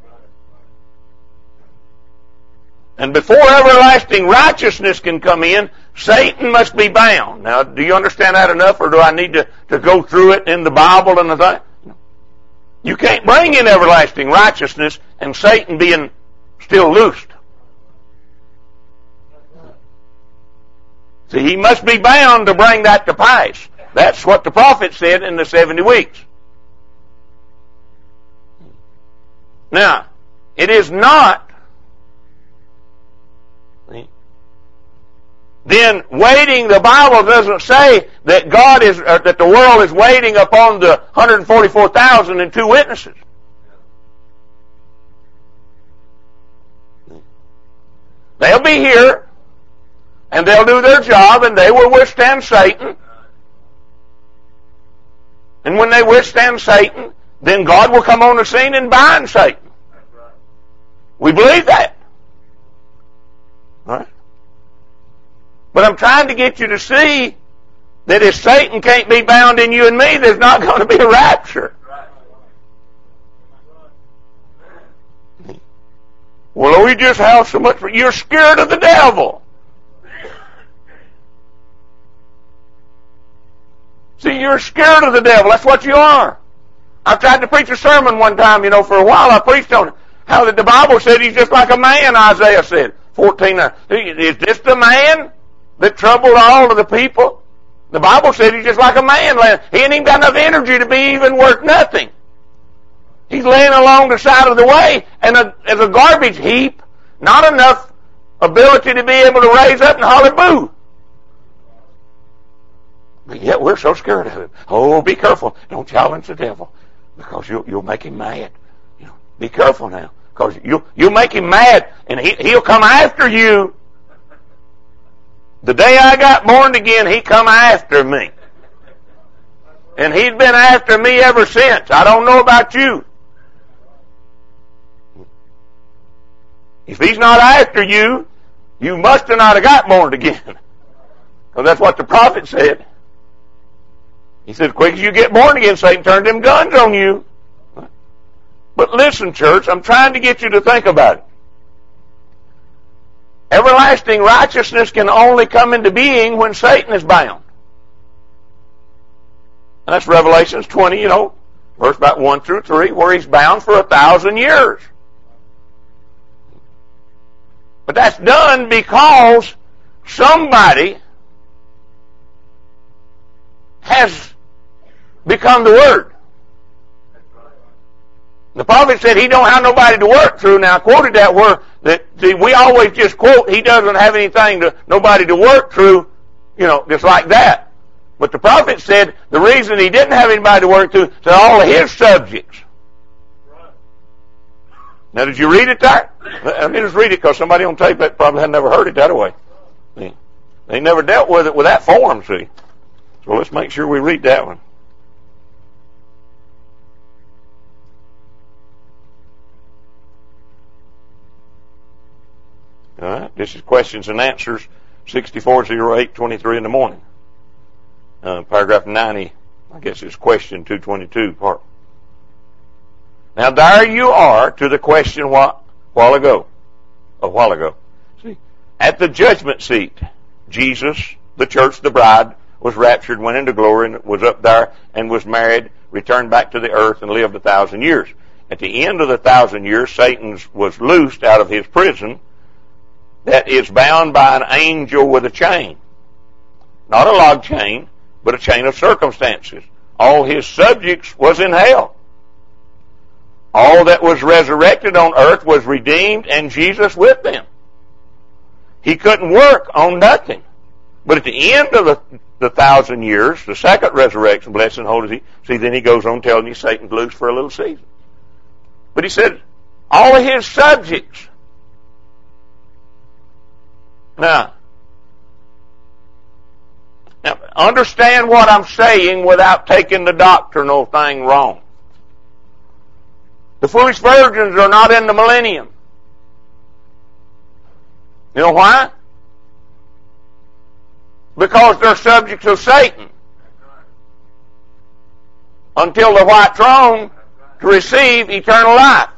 And before everlasting righteousness can come in, Satan must be bound. Now, do you understand that enough, or do I need to, to go through it in the Bible and the thing? You can't bring in everlasting righteousness and Satan being still loosed. See, he must be bound to bring that to pass. That's what the prophet said in the seventy weeks. Now, it is not then waiting. The Bible doesn't say that God is, uh, that the world is waiting upon the one hundred forty-four thousand and two witnesses. They'll be here, and they'll do their job, and they will withstand Satan. And when they withstand Satan, then God will come on the scene and bind Satan. We believe that. All right? But I'm trying to get you to see that if Satan can't be bound in you and me, there's not going to be a rapture. Well, we just have so much. You're scared of the devil. See, you're scared of the devil. That's what you are. I tried to preach a sermon one time, you know, for a while. I preached on how that the Bible said he's just like a man, Isaiah said. fourteen. Is this the man that troubled all of the people? The Bible said he's just like a man. He ain't even got enough energy to be even worth nothing. He's laying along the side of the way and a, as a garbage heap, not enough ability to be able to raise up and holler boo. But yet we're so scared of him. Oh, be careful. Don't challenge the devil because you'll, you'll make him mad. You know, be careful now because you'll, you'll make him mad and he, he'll come after you. The day I got born again, he come after me. And he's been after me ever since. I don't know about you. If he's not after you, you must have not have got born again. Because that's what the prophet said. He said, quick as you get born again, Satan turned them guns on you. But listen, church, I'm trying to get you to think about it. Everlasting righteousness can only come into being when Satan is bound. And that's Revelations twenty, you know, verse about one through three, where he's bound for a thousand years. But that's done because somebody has become the Word. The prophet said he don't have nobody to work through. Now I quoted that where that see, we always just quote he doesn't have anything to nobody to work through, you know, just like that. But the prophet said the reason he didn't have anybody to work through to all of his subjects. Now, did you read it there? Let me just read it because somebody on tape that probably had never heard it that way. See? They never dealt with it with that form, see. So let's make sure we read that one. All right. This is questions and answers, sixty-four oh eight twenty-three in the morning. Uh, paragraph ninety, I guess it's question two twenty-two part. Now there you are to the question what while ago, a while ago. See, at the judgment seat, Jesus, the church, the bride, was raptured, went into glory, and was up there and was married, returned back to the earth, and lived a thousand years. At the end of the thousand years, Satan was loosed out of his prison that is bound by an angel with a chain. Not a log chain, but a chain of circumstances. All his subjects was in hell. All that was resurrected on earth was redeemed, and Jesus with them. He couldn't work on nothing. But at the end of the, the thousand years, the second resurrection, blessed and holy is he. See, then he goes on telling you Satan's loose for a little season. But he said, all of his subjects. Now, now, understand what I'm saying without taking the doctrinal thing wrong. The foolish virgins are not in the millennium. You know why? Because they're subjects of Satan until the white throne to receive eternal life.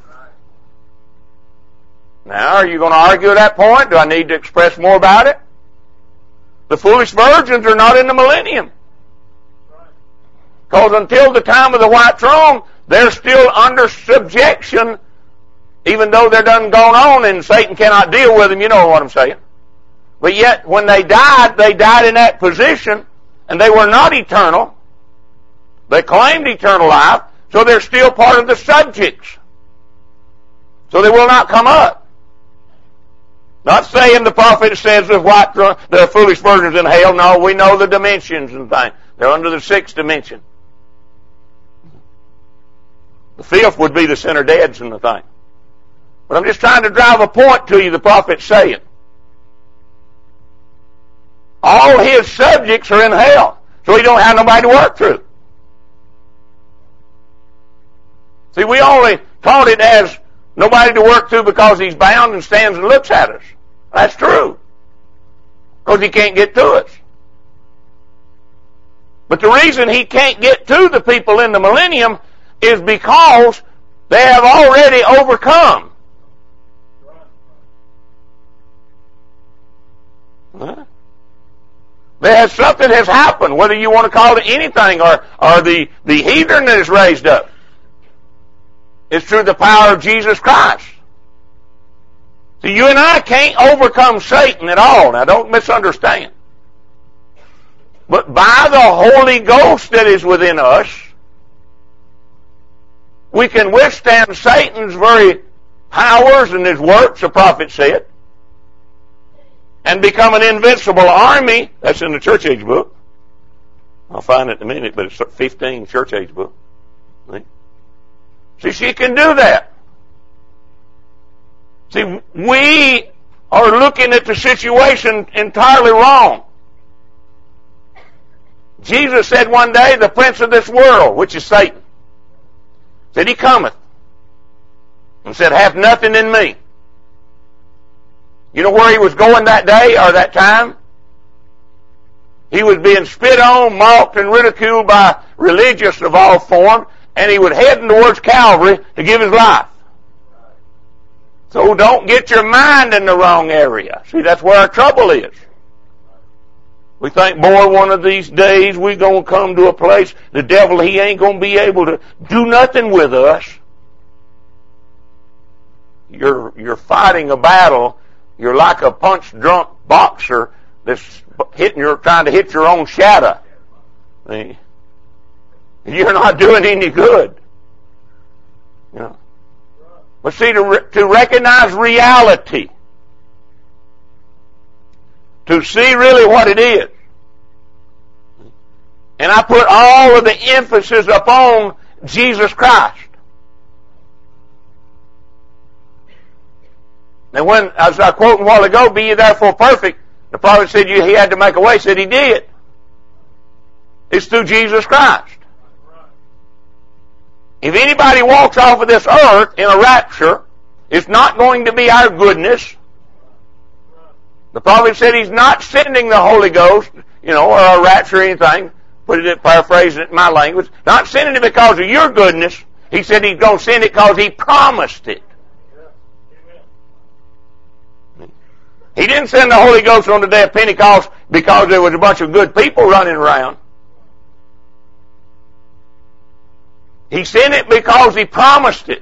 Now, are you going to argue at that point? Do I need to express more about it? The foolish virgins are not in the millennium. Because until the time of the white throne, they're still under subjection, even though they're done gone on and Satan cannot deal with them. You know what I'm saying. But yet, when they died, they died in that position, and they were not eternal. They claimed eternal life, so they're still part of the subjects. So they will not come up. Not saying the prophet says the white throne, the foolish virgins in hell. No, we know the dimensions and things. They're under the sixth dimension. The fifth would be the sinner deads and the thing. But I'm just trying to drive a point to you, the prophet's saying. All his subjects are in hell, so he don't have nobody to work through. See, we only taught it as Nobody to work through because he's bound and stands and looks at us. That's true. Because he can't get to us. But the reason he can't get to the people in the millennium is because they have already overcome. Huh? There's something has happened, whether you want to call it anything, or, or the, the heathen that is raised up. It's through the power of Jesus Christ. So you and I can't overcome Satan at all. Now don't misunderstand. But by the Holy Ghost that is within us, we can withstand Satan's very powers and his works, the prophet said, and become an invincible army. That's in the church age book. I'll find it in a minute, but it's fifteen church age book. See, she can do that. See, we are looking at the situation entirely wrong. Jesus said one day, the prince of this world, which is Satan, said he cometh, and said, hath nothing in me. You know where he was going that day or that time? He was being spit on, mocked, and ridiculed by religious of all forms, and he was heading towards Calvary to give his life. So don't get your mind in the wrong area. See, that's where our trouble is. We think, boy, one of these days we're going to come to a place, the devil, he ain't going to be able to do nothing with us. You're, you're fighting a battle. You're like a punch-drunk boxer that's hitting your, trying to hit your own shadow. See? You're not doing any good. You know. But see, to, re- to recognize reality, to see really what it is. And I put all of the emphasis upon Jesus Christ. And when, as I quoted a while ago, be ye therefore perfect, the prophet said you, he had to make a way. He said he did. It's through Jesus Christ. If anybody walks off of this earth in a rapture, it's not going to be our goodness. The prophet said he's not sending the Holy Ghost, you know, or a rapture or anything. Put it, paraphrasing it in my language. Not sending it because of your goodness. He said he's going to send it because he promised it. He didn't send the Holy Ghost on the day of Pentecost because there was a bunch of good people running around. He sent it because he promised it.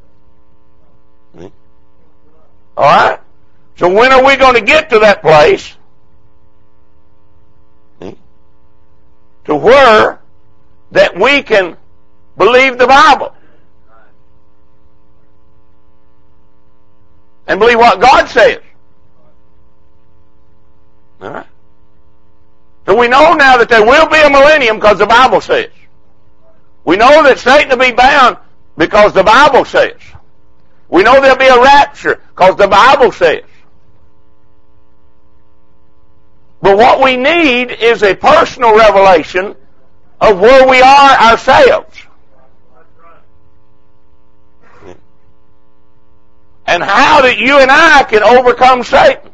Alright? So when are we going to get to that place? To where that we can believe the Bible. And believe what God says. Alright? So we know now that there will be a millennium because the Bible says. We know that Satan will be bound because the Bible says. We know there'll be a rapture because the Bible says. But what we need is a personal revelation of where we are ourselves. And how that you and I can overcome Satan.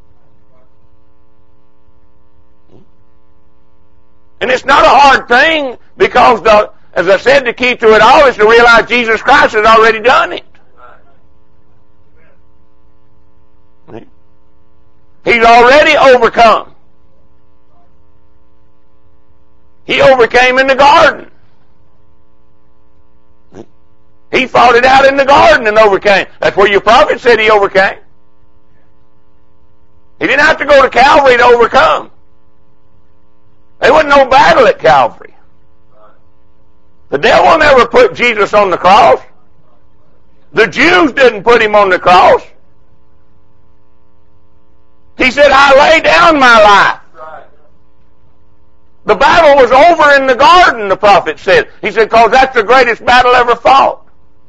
And it's not a hard thing because, the, as I said, the key to it all is to realize Jesus Christ has already done it. He's already overcome. He overcame in the garden. He fought it out in the garden and overcame. That's where your prophet said he overcame. He didn't have to go to Calvary to overcome. There wasn't no battle at Calvary. The devil never put Jesus on the cross. The Jews didn't put him on the cross. He said, I lay down my life. The battle was over in the garden, the prophet said. He said, because that's the greatest battle ever fought.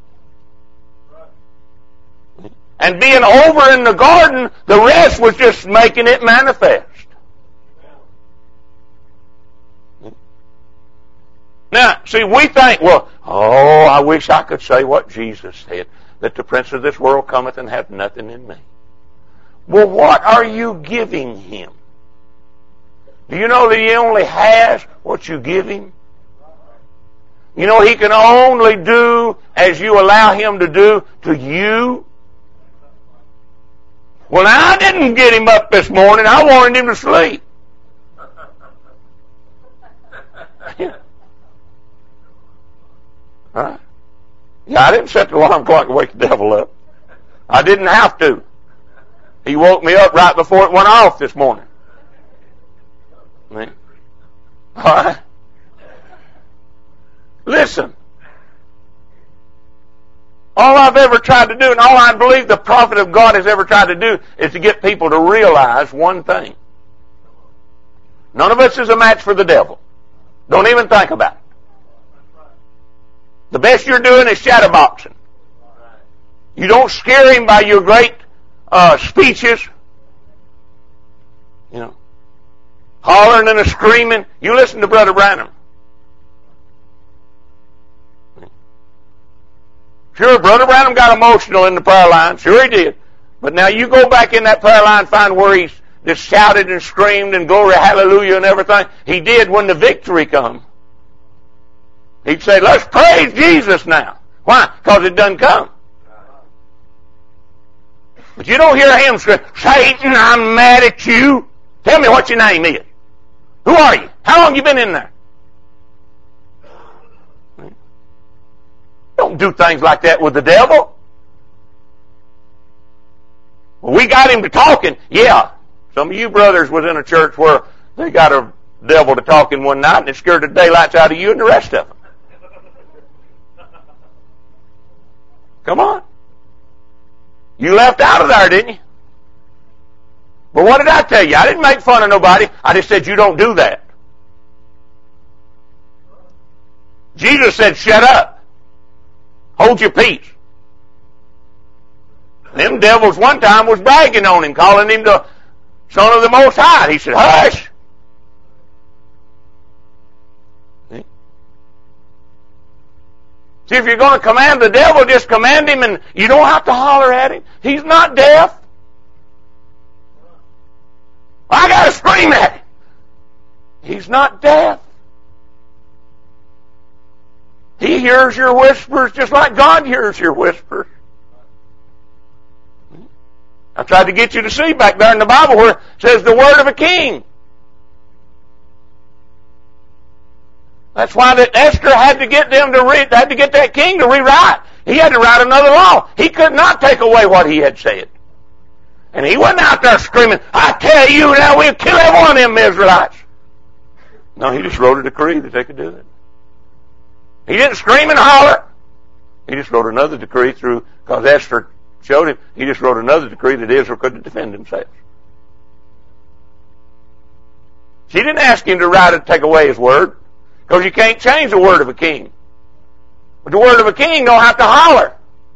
And being over in the garden, the rest was just making it manifest. Now, see, we think, well, oh, I wish I could say what Jesus said. that the prince of this world cometh and hath nothing in me. Well, what are you giving him? Do you know that he only has what you give him? You know, he can only do as you allow him to do to you. Well, now, I didn't get him up this morning. I wanted him to sleep. Right? Yeah, I didn't set the alarm clock to wake the devil up. I didn't have to. He woke me up right before it went off this morning. All right? Listen. All I've ever tried to do, and all I believe the prophet of God has ever tried to do, is to get people to realize one thing. None of us is a match for the devil. Don't even think about it. The best you're doing is shadowboxing. You don't scare him by your great uh, speeches. You know, hollering and a screaming. You listen to Brother Branham. Sure, Brother Branham got emotional in the prayer line. Sure he did. But now you go back in that prayer line and find where he's just shouted and screamed and glory, hallelujah and everything. He did when the victory come. He'd say, let's praise Jesus now. Why? Because it doesn't come. But you don't hear him scream, Satan, I'm mad at you. Tell me what your name is. Who are you? How long have you been in there? Don't do things like that with the devil. Well, we got him to talking. Yeah. Some of you brothers was in a church where they got a devil to talking one night and it scared the daylights out of you and the rest of them. Come on. You left out of there, didn't you? But what did I tell you? I didn't make fun of nobody. I just said you don't do that. Jesus said, shut up. Hold your peace. Them devils one time was bragging on him, calling him the Son of the Most High. He said, hush. See, if you're going to command the devil, just command him and you don't have to holler at him. He's not deaf. I got to scream at him. He's not deaf. He hears your whispers just like God hears your whispers. I tried to get you to see back there in the Bible where it says the word of a king. That's why that Esther had to get them to read, had to get that king to rewrite. He had to write another law. He could not take away what he had said. And he wasn't out there screaming, I tell you now we'll kill every one of them Israelites. No, he just wrote a decree that they could do it. He didn't scream and holler. He just wrote another decree through, because Esther showed him, he just wrote another decree that Israel couldn't defend themselves. She didn't ask him to write it, take away his word. Because you can't change the word of a king. But the word of a king don't have to holler.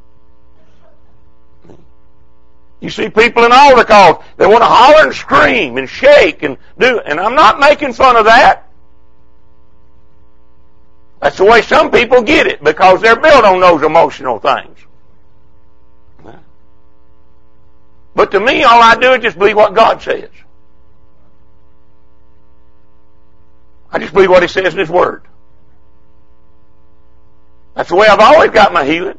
You see people in altar calls, they want to holler and scream and shake and do, and I'm not making fun of that. That's the way some people get it, because they're built on those emotional things. But to me, all I do is just believe what God says. I just believe what He says in His Word. That's the way I've always got my healing.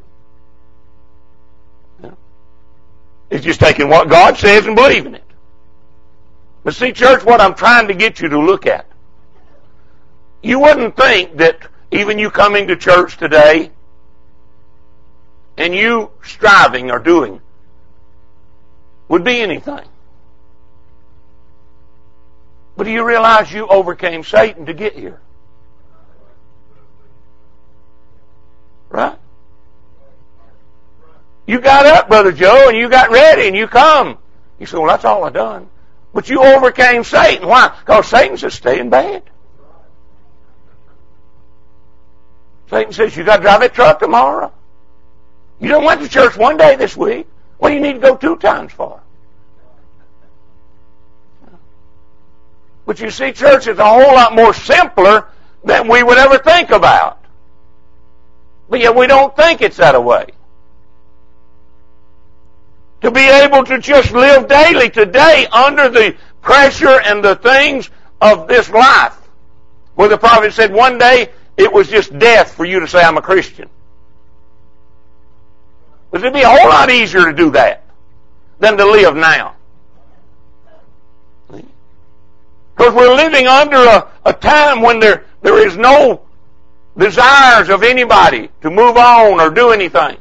Yeah. It's just taking what God says and believing it. But see, church, what I'm trying to get you to look at. You wouldn't think that even you coming to church today and you striving or doing would be anything. But do you realize you overcame Satan to get here? Right? You got up, Brother Joe, and you got ready, and you come. You say, well, that's all I done. But you overcame Satan. Why? Because Satan says, stay in bed. Satan says, you got to drive that truck tomorrow. You done went to church one day this week. What do you need to go two times for? But you see, church is a whole lot more simpler than we would ever think about. But yet we don't think it's that way. to be able to just live daily today under the pressure and the things of this life. Where the prophet said one day it was just death for you to say, I'm a Christian. But it'd be a whole lot easier to do that than to live now. Because we're living under a, a time when there, there is no desires of anybody to move on or do anything.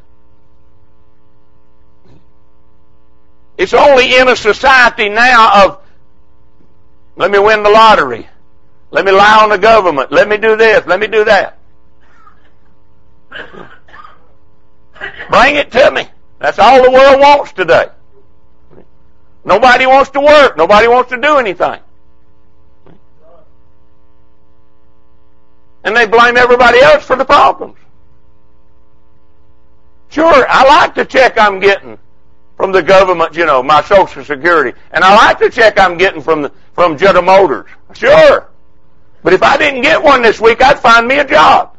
It's only in a society now of, let me win the lottery. Let me lie on the government. Let me do this. Let me do that. Bring it to me. That's all the world wants today. Nobody wants to work. Nobody wants to do anything. And they blame everybody else for the problems. Sure, I like the check I'm getting from the government, you know, my Social Security. And I like the check I'm getting from the, from General Motors. Sure. But if I didn't get one this week, I'd find me a job.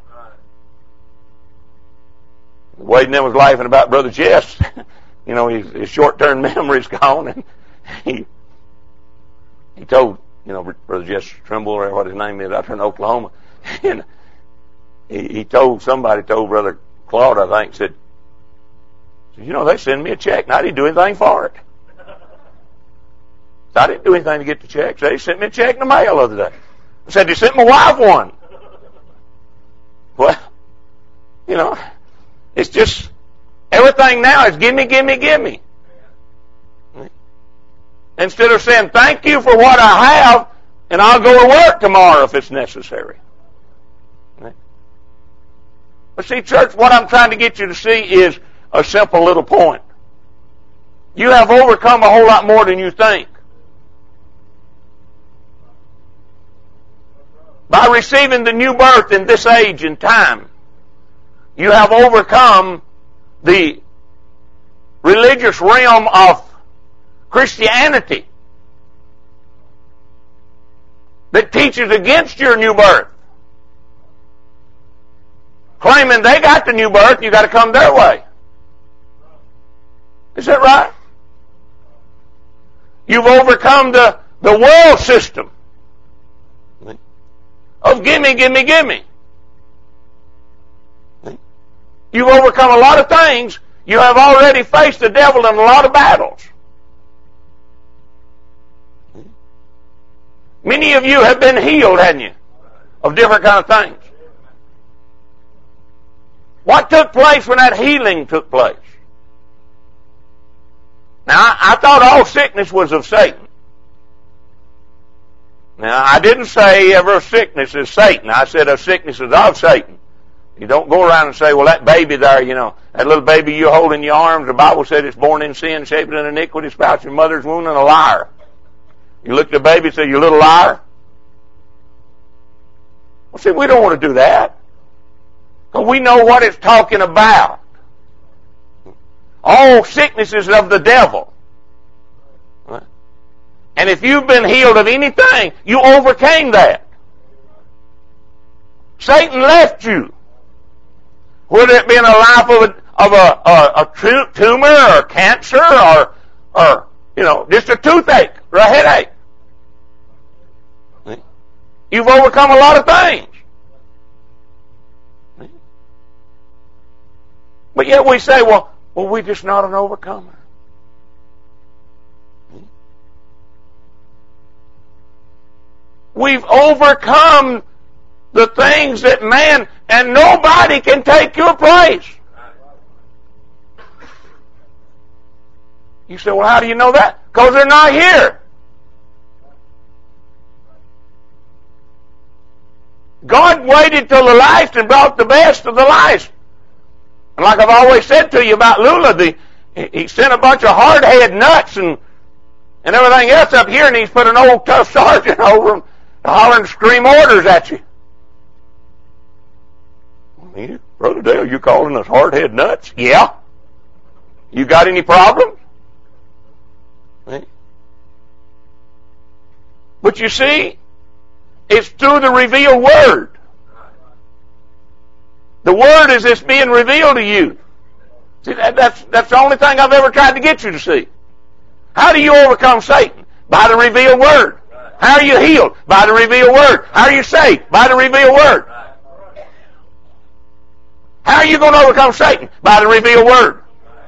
Wade and them was laughing about Brother Jess. You know, his, his short-term memory's gone. And he he told, you know, Brother Jess Trimble, or what his name is, out there in Oklahoma. And he, he told, somebody told Brother Claude, I think, said, you know, they send me a check and I didn't do anything for it. So I didn't do anything to get the check. So they sent me a check in the mail the other day. I said, they sent my wife one. Well, you know, it's just, everything now is gimme, gimme, gimme. Instead of saying, thank you for what I have, and I'll go to work tomorrow if it's necessary. But see, church, what I'm trying to get you to see is a simple little point. You have overcome a whole lot more than you think. By receiving the new birth in this age and time, you have overcome the religious realm of Christianity that teaches against your new birth, claiming they got the new birth, you got to come their way. Is that right? You've overcome the, the world system of gimme, gimme, gimme. You've overcome a lot of things. You have already faced the devil in a lot of battles. Many of you have been healed, haven't you? Of different kind of things. What took place when that healing took place? Now, I, I thought all sickness was of Satan. Now, I didn't say every sickness is Satan. I said a sickness is of Satan. You don't go around and say, well, that baby there, you know, that little baby you hold in your arms, the Bible said it's born in sin, shaped in iniquity, spouts your mother's womb, and a liar. You look at the baby and say, you little liar. Well, see, we don't want to do that. Because we know what it's talking about. All sickness is of the devil. And if you've been healed of anything, you overcame that. Satan left you. Whether it be in a life of a, of a, a, a tumor or cancer or, or, you know, just a toothache or a headache. You've overcome a lot of things. But yet we say, well, well, we're just not an overcomer. We've overcome the things that man, and nobody can take your place. You say, well, how do you know that? Because they're not here. God waited till the last and brought the best of the last. And like I've always said to you about Lula, the, he sent a bunch of hard-head nuts and, and everything else up here, and he's put an old tough sergeant over him to holler and scream orders at you. Me, Brother Dale, you calling us hard-head nuts? Yeah. You got any problems? But you see, it's through the revealed Word. The Word is this being revealed to you. See, that, that's, that's the only thing I've ever tried to get you to see. How do you overcome Satan? By the revealed Word. How are you healed? By the revealed Word. How are you saved? By the revealed Word. How are you going to overcome Satan? By the revealed Word.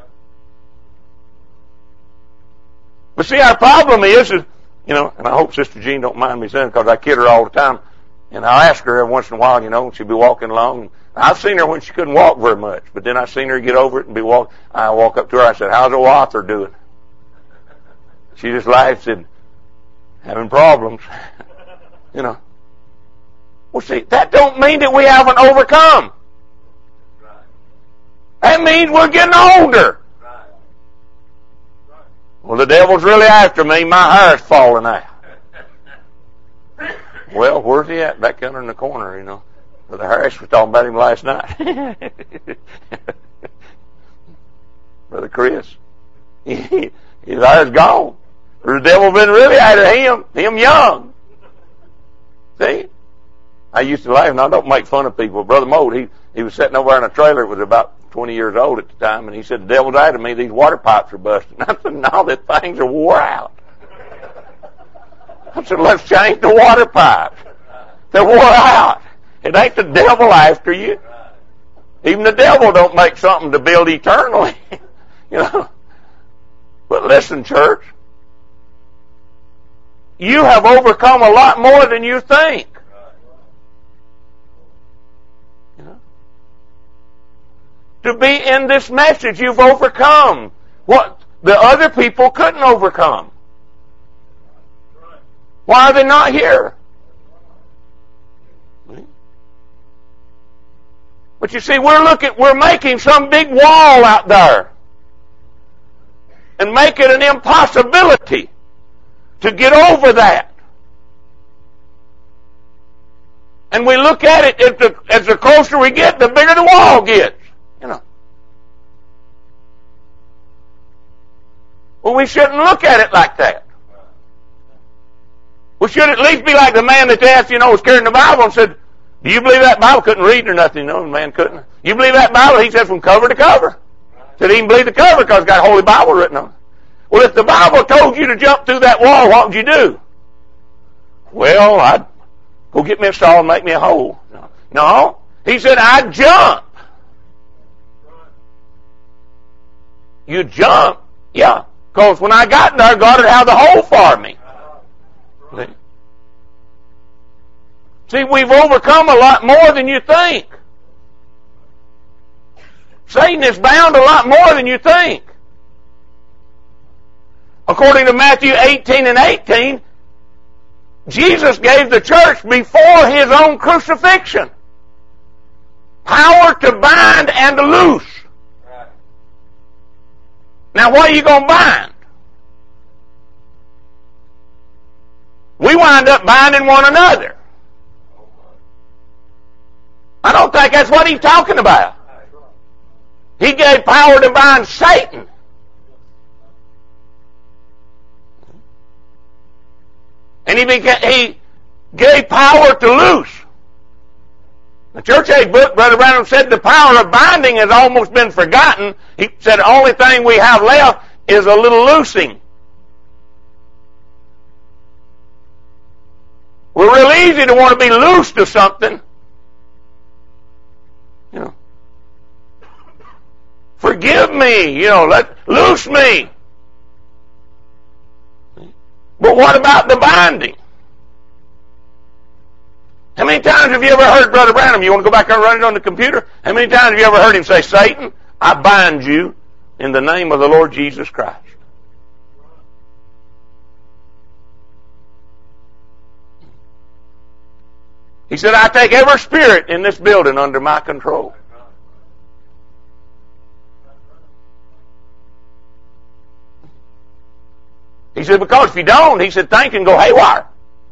But see, our problem is, is, you know, and I hope Sister Jean don't mind me saying, because I kid her all the time, and I'll ask her every once in a while, you know, she'll be walking along. I've seen her when she couldn't walk very much, but then I've seen her get over it and be walk. I walk up to her, I said, how's old Arthur doing? She just laughed and said, having problems. You know. Well, see, that don't mean that we haven't overcome. That means we're getting older. Well, the devil's really after me. My hair's falling out. Well, where's he at? Back under in the corner, you know. Brother Harris was talking about him last night. Brother Chris. His hair's gone. The devil been really after him. Him young. See? I used to laugh, and I don't make fun of people. Brother Mold, he, he was sitting over in a trailer. It was about twenty years old at the time, and he said, the devil's after me. These water pipes are busting. I said, no, the things are wore out. I said, let's change the water pipes. They're wore out. It ain't the devil after you. Even the devil don't make something to build eternally. You know. But listen, church. You have overcome a lot more than you think. You know? To be in this message, you've overcome what the other people couldn't overcome. Why are they not here? But you see, we're looking, we're making some big wall out there and make it an impossibility to get over that. And we look at it, as the, as the closer we get, the bigger the wall gets. You know. Well, we shouldn't look at it like that. We should at least be like the man that asked, you know, was carrying the Bible and said, do you believe that Bible? Couldn't read or nothing, you know, the man couldn't. You believe that Bible? He said from cover to cover. Said he didn't believe the cover because it's got Holy Bible written on it. Well, if the Bible told you to jump through that wall, what would you do? Well, I'd go get me a saw and make me a hole. No. He said, I'd jump. You jump? Yeah. Because when I got there, God had had the hole for me. See? See, we've overcome a lot more than you think. Satan is bound a lot more than you think. According to Matthew eighteen and eighteen, Jesus gave the church before His own crucifixion power to bind and to loose. Now, what are you going to bind? We wind up binding one another. I don't think that's what He's talking about. He gave power to bind Satan. And he, began, he gave power to loose. The Church Age book, Brother Branham said the power of binding has almost been forgotten. He said the only thing we have left is a little loosing. We're real easy to want to be loose to something. You know. Forgive me, you know, let loose me. But what about the binding? How many times have you ever heard Brother Branham, you want to go back and run it on the computer? How many times have you ever heard him say, Satan, I bind you in the name of the Lord Jesus Christ? He said, I take every spirit in this building under my control. He said, because if you don't, he said, things can go haywire.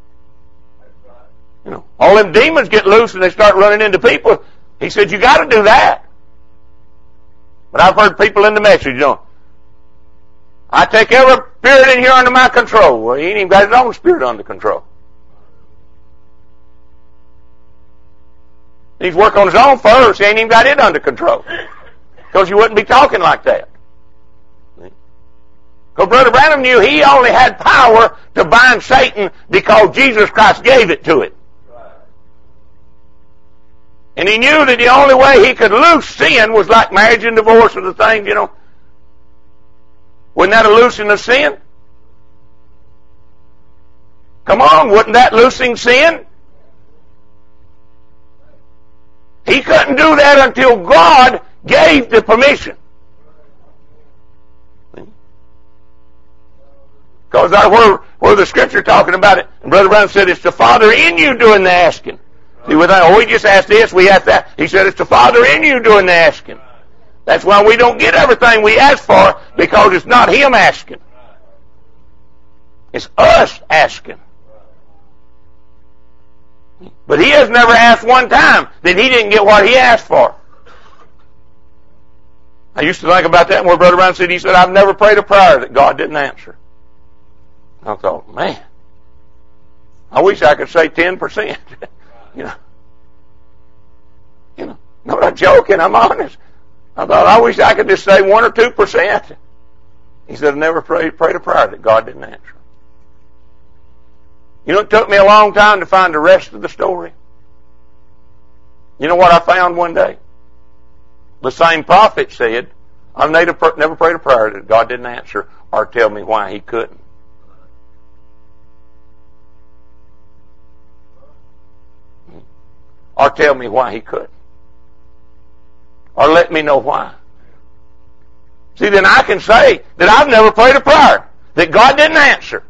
You know, all them demons get loose and they start running into people. He said, you got to do that. But I've heard people in the message, you know, I take every spirit in here under my control. Well, he ain't even got his own spirit under control. He's working on his own first. He ain't even got it under control. because you wouldn't be talking like that. Because Brother Branham knew he only had power to bind Satan because Jesus Christ gave it to him. And he knew that the only way he could loose sin was like marriage and divorce or the things, you know. Wasn't that a loosing of sin? Come on, wasn't that loosing sin? He couldn't do that until God gave the permission. Because where, where the Scripture talking about it, and Brother Brown said it's the Father in you doing the asking. See, we think, oh, we just asked this, we asked that. He said it's the Father in you doing the asking. That's why we don't get everything we ask for, because it's not Him asking. It's us asking. But He has never asked one time that He didn't get what He asked for. I used to think about that where Brother Brown said, he said, I've never prayed a prayer that God didn't answer. I thought, man, I wish I could say ten percent. you know. You know, I'm not joking, I'm honest. I thought, I wish I could just say one or two percent. He said, I never prayed, prayed a prayer that God didn't answer. You know, it took me a long time to find the rest of the story. You know what I found one day? The same prophet said, I've never prayed a prayer that God didn't answer or tell me why He couldn't. Or tell me why He couldn't. Or let me know why. See, then I can say that I've never prayed a prayer that God didn't answer.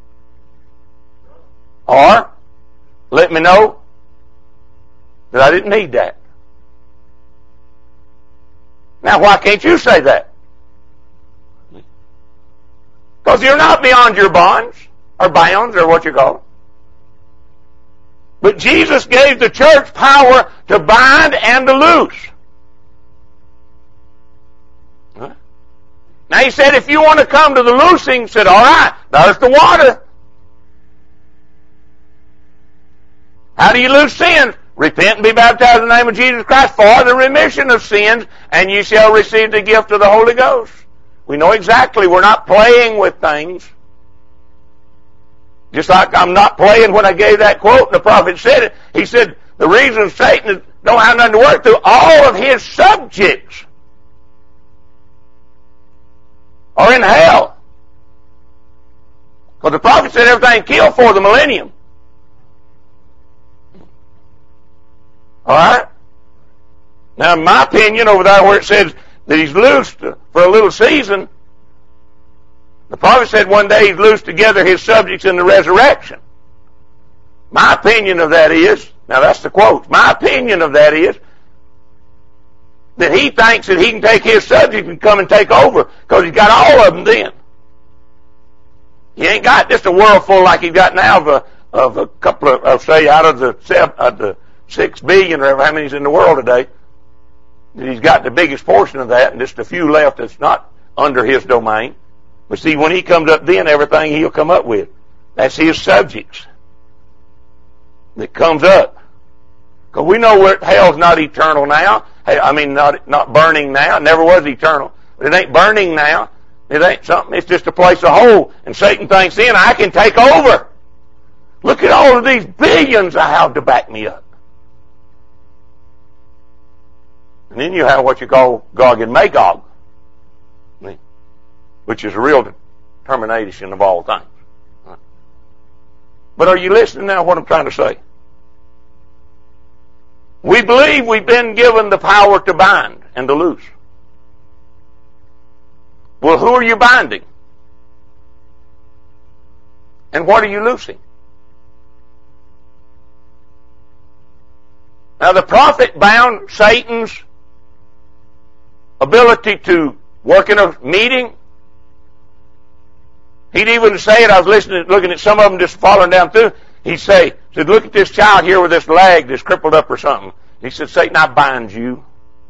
Or let me know that I didn't need that. Now, why can't you say that? Because you're not beyond your bonds, or bounds, or what you call it. But Jesus gave the church power to bind and to loose. Huh? Now He said, if you want to come to the loosing, He said, all right, there's the water. How do you loose sins? Repent and be baptized in the name of Jesus Christ for the remission of sins, and you shall receive the gift of the Holy Ghost. We know exactly. We're not playing with things. Just like I'm not playing when I gave that quote, and the prophet said it. He said, the reason Satan don't have nothing to work through, all of his subjects are in hell. Because the prophet said everything killed for the millennium. Alright? Now, in my opinion, over there where it says that he's loosed for a little season, the prophet said one day he's loosed together his subjects in the resurrection. My opinion of that is, now that's the quote, my opinion of that is that he thinks that he can take his subjects and come and take over because he's got all of them then. He ain't got just a world full like he's got now of a, of a couple of, of say, out of the, seven, of the six billion or how many's in the world today, that he's got the biggest portion of that and just a few left that's not under his domain. But see, when he comes up then, everything he'll come up with, that's his subjects that comes up. Because we know where hell's not eternal now. I mean, not not burning now. It never was eternal. But it ain't burning now. It ain't something. It's just a place of hole. And Satan thinks then, I can take over. Look at all of these billions I have to back me up. And then you have what you call Gog and Magog, which is a real determination of all things. But are you listening now to what I'm trying to say? We believe we've been given the power to bind and to loose. Well, who are you binding? And what are you loosing? Now, the prophet bound Satan's ability to work in a meeting. He'd even say it, I was listening, looking at some of them just falling down through. He'd say, said, look at this child here with this leg that's crippled up or something. He said, Satan, I bind you.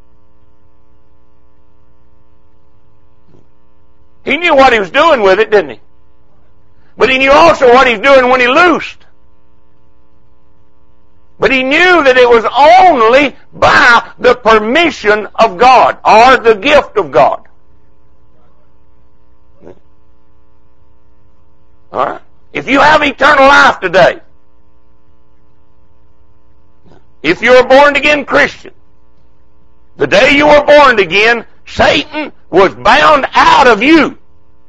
He knew what he was doing with it, didn't he? But he knew also what he's doing when he loosed. But he knew that it was only by the permission of God or the gift of God. All right? If you have eternal life today, if you're a born-again Christian, the day you were born again, Satan was bound out of you.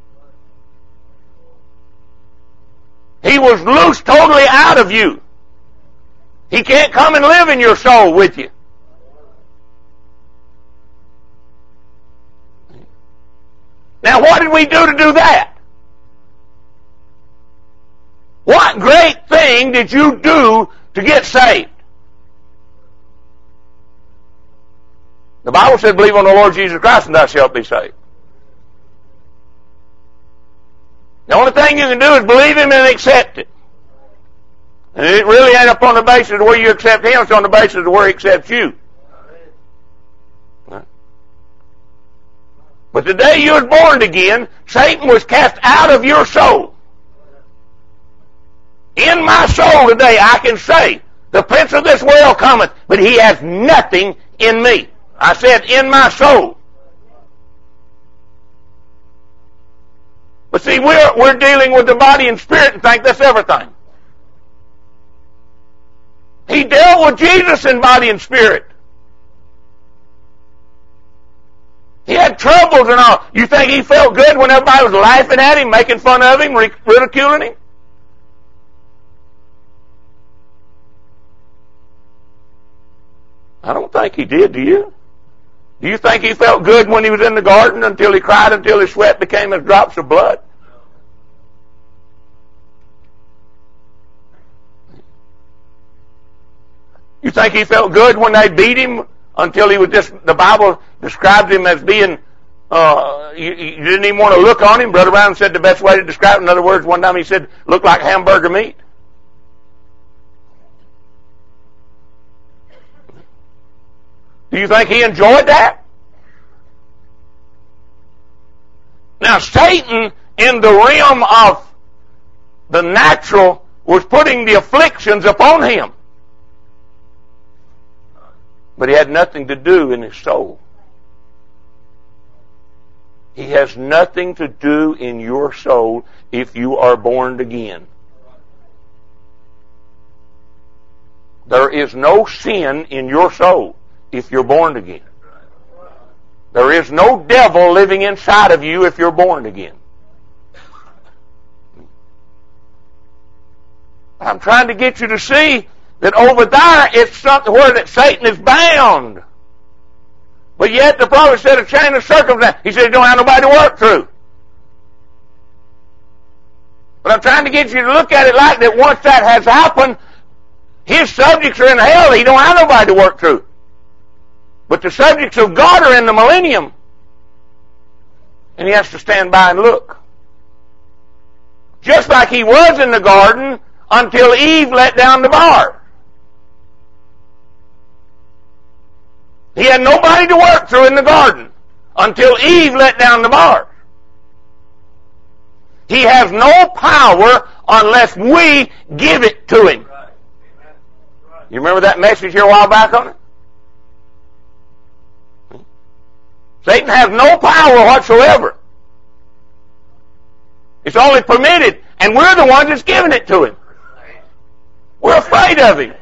He was loosed totally out of you. He can't come and live in your soul with you. Now, what did we do to do that? What great thing did you do to get saved? The Bible said, believe on the Lord Jesus Christ and thou shalt be saved. The only thing you can do is believe Him and accept it. And it really ain't upon the basis of where you accept Him, it's on the basis of where He accepts you. But the day you was born again, Satan was cast out of your soul. In my soul today, I can say, the prince of this world cometh, but he has nothing in me. I said, in my soul. But see, we're, we're dealing with the body and spirit and think that's everything. He dealt with Jesus in body and spirit. He had troubles and all. You think he felt good when everybody was laughing at him, making fun of him, ridiculing him? I don't think he did, do you? Do you think he felt good when he was in the garden until he cried until his sweat became as drops of blood? You think he felt good when they beat him until he was just, the Bible described him as being, uh, you, you didn't even want to look on him? Brother Brown said the best way to describe it, in other words, one time he said, looked like hamburger meat. Do you think he enjoyed that? Now, Satan, in the realm of the natural, was putting the afflictions upon him. But he had nothing to do in his soul. He has nothing to do in your soul if you are born again. There is no sin in your soul if you're born again. There is no devil living inside of you if you're born again. I'm trying to get you to see that over there it's something where that Satan is bound. But yet the prophet said a chain of circumstance. He said he don't have nobody to work through. But I'm trying to get you to look at it like that once that has happened, his subjects are in hell. He don't have nobody to work through. But the subjects of God are in the millennium. And he has to stand by and look. Just like he was in the garden until Eve let down the bar. He had nobody to work through in the garden until Eve let down the bar. He has no power unless we give it to him. You remember that message here a while back on it? Satan has no power whatsoever. It's only permitted, and we're the ones that's giving it to him. We're afraid of him.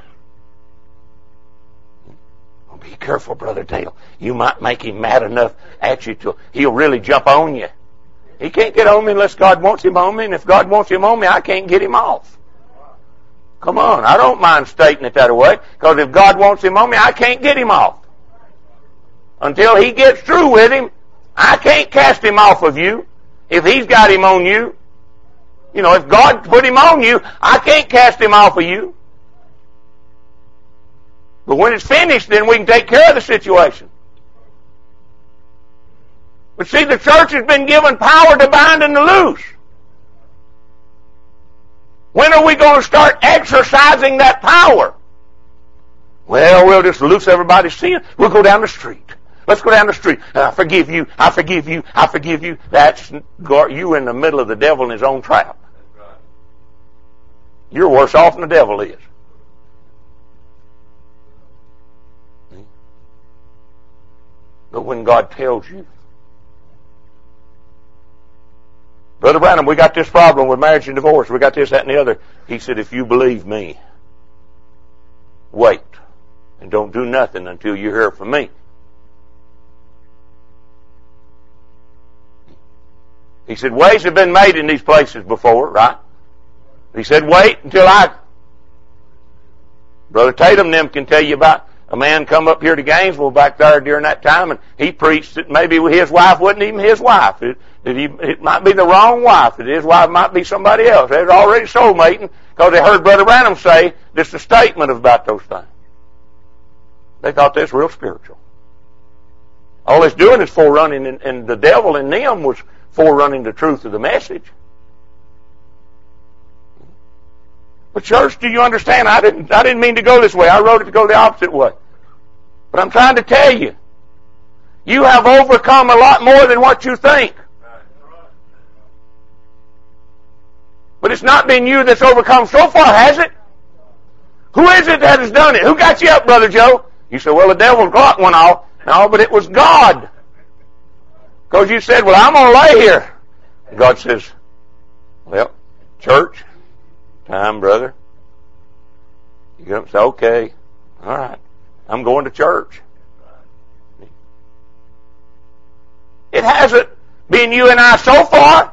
Be careful, Brother Dale. You might make him mad enough at you till he'll really jump on you. He can't get on me unless God wants him on me, and if God wants him on me, I can't get him off. Come on, I don't mind stating it that way, because if God wants him on me, I can't get him off. Until he gets through with him, I can't cast him off of you. If he's got him on you, you know, if God put him on you, I can't cast him off of you. But when it's finished, then we can take care of the situation. But see, the church has been given power to bind and to loose. When are we going to start exercising that power? Well, we'll just loose everybody's sin. We'll go down the street. Let's go down the street. I forgive you. I forgive you. I forgive you. That's you in the middle of the devil in his own trap. You're worse off than the devil is. But when God tells you, Brother Branham, we got this problem with marriage and divorce. We got this, that, and the other. He said, if you believe me, wait and don't do nothing until you hear from me. He said, ways have been made in these places before, right? He said, wait until I... Brother Tatum and them can tell you about a man come up here to Gainesville back there during that time, and he preached that maybe his wife wasn't even his wife. It, that he, it might be the wrong wife. That his wife might be somebody else. They was already soulmating because they heard Brother Branham say just a statement about those things. They thought that's real spiritual. All it's doing is forerunning, and, and the devil in them was forerunning the truth of the message. But church, do you understand? I didn't, I didn't mean to go this way. I wrote it to go the opposite way. But I'm trying to tell you, you have overcome a lot more than what you think. But it's not been you that's overcome so far, has it? Who is it that has done it? Who got you up, Brother Joe? You say, well, the devil got one off. No, but it was God. Because you said, well, I'm going to lay here. God says, well, church, time, brother. You get up and say, okay, all right, I'm going to church. It hasn't been you and I so far.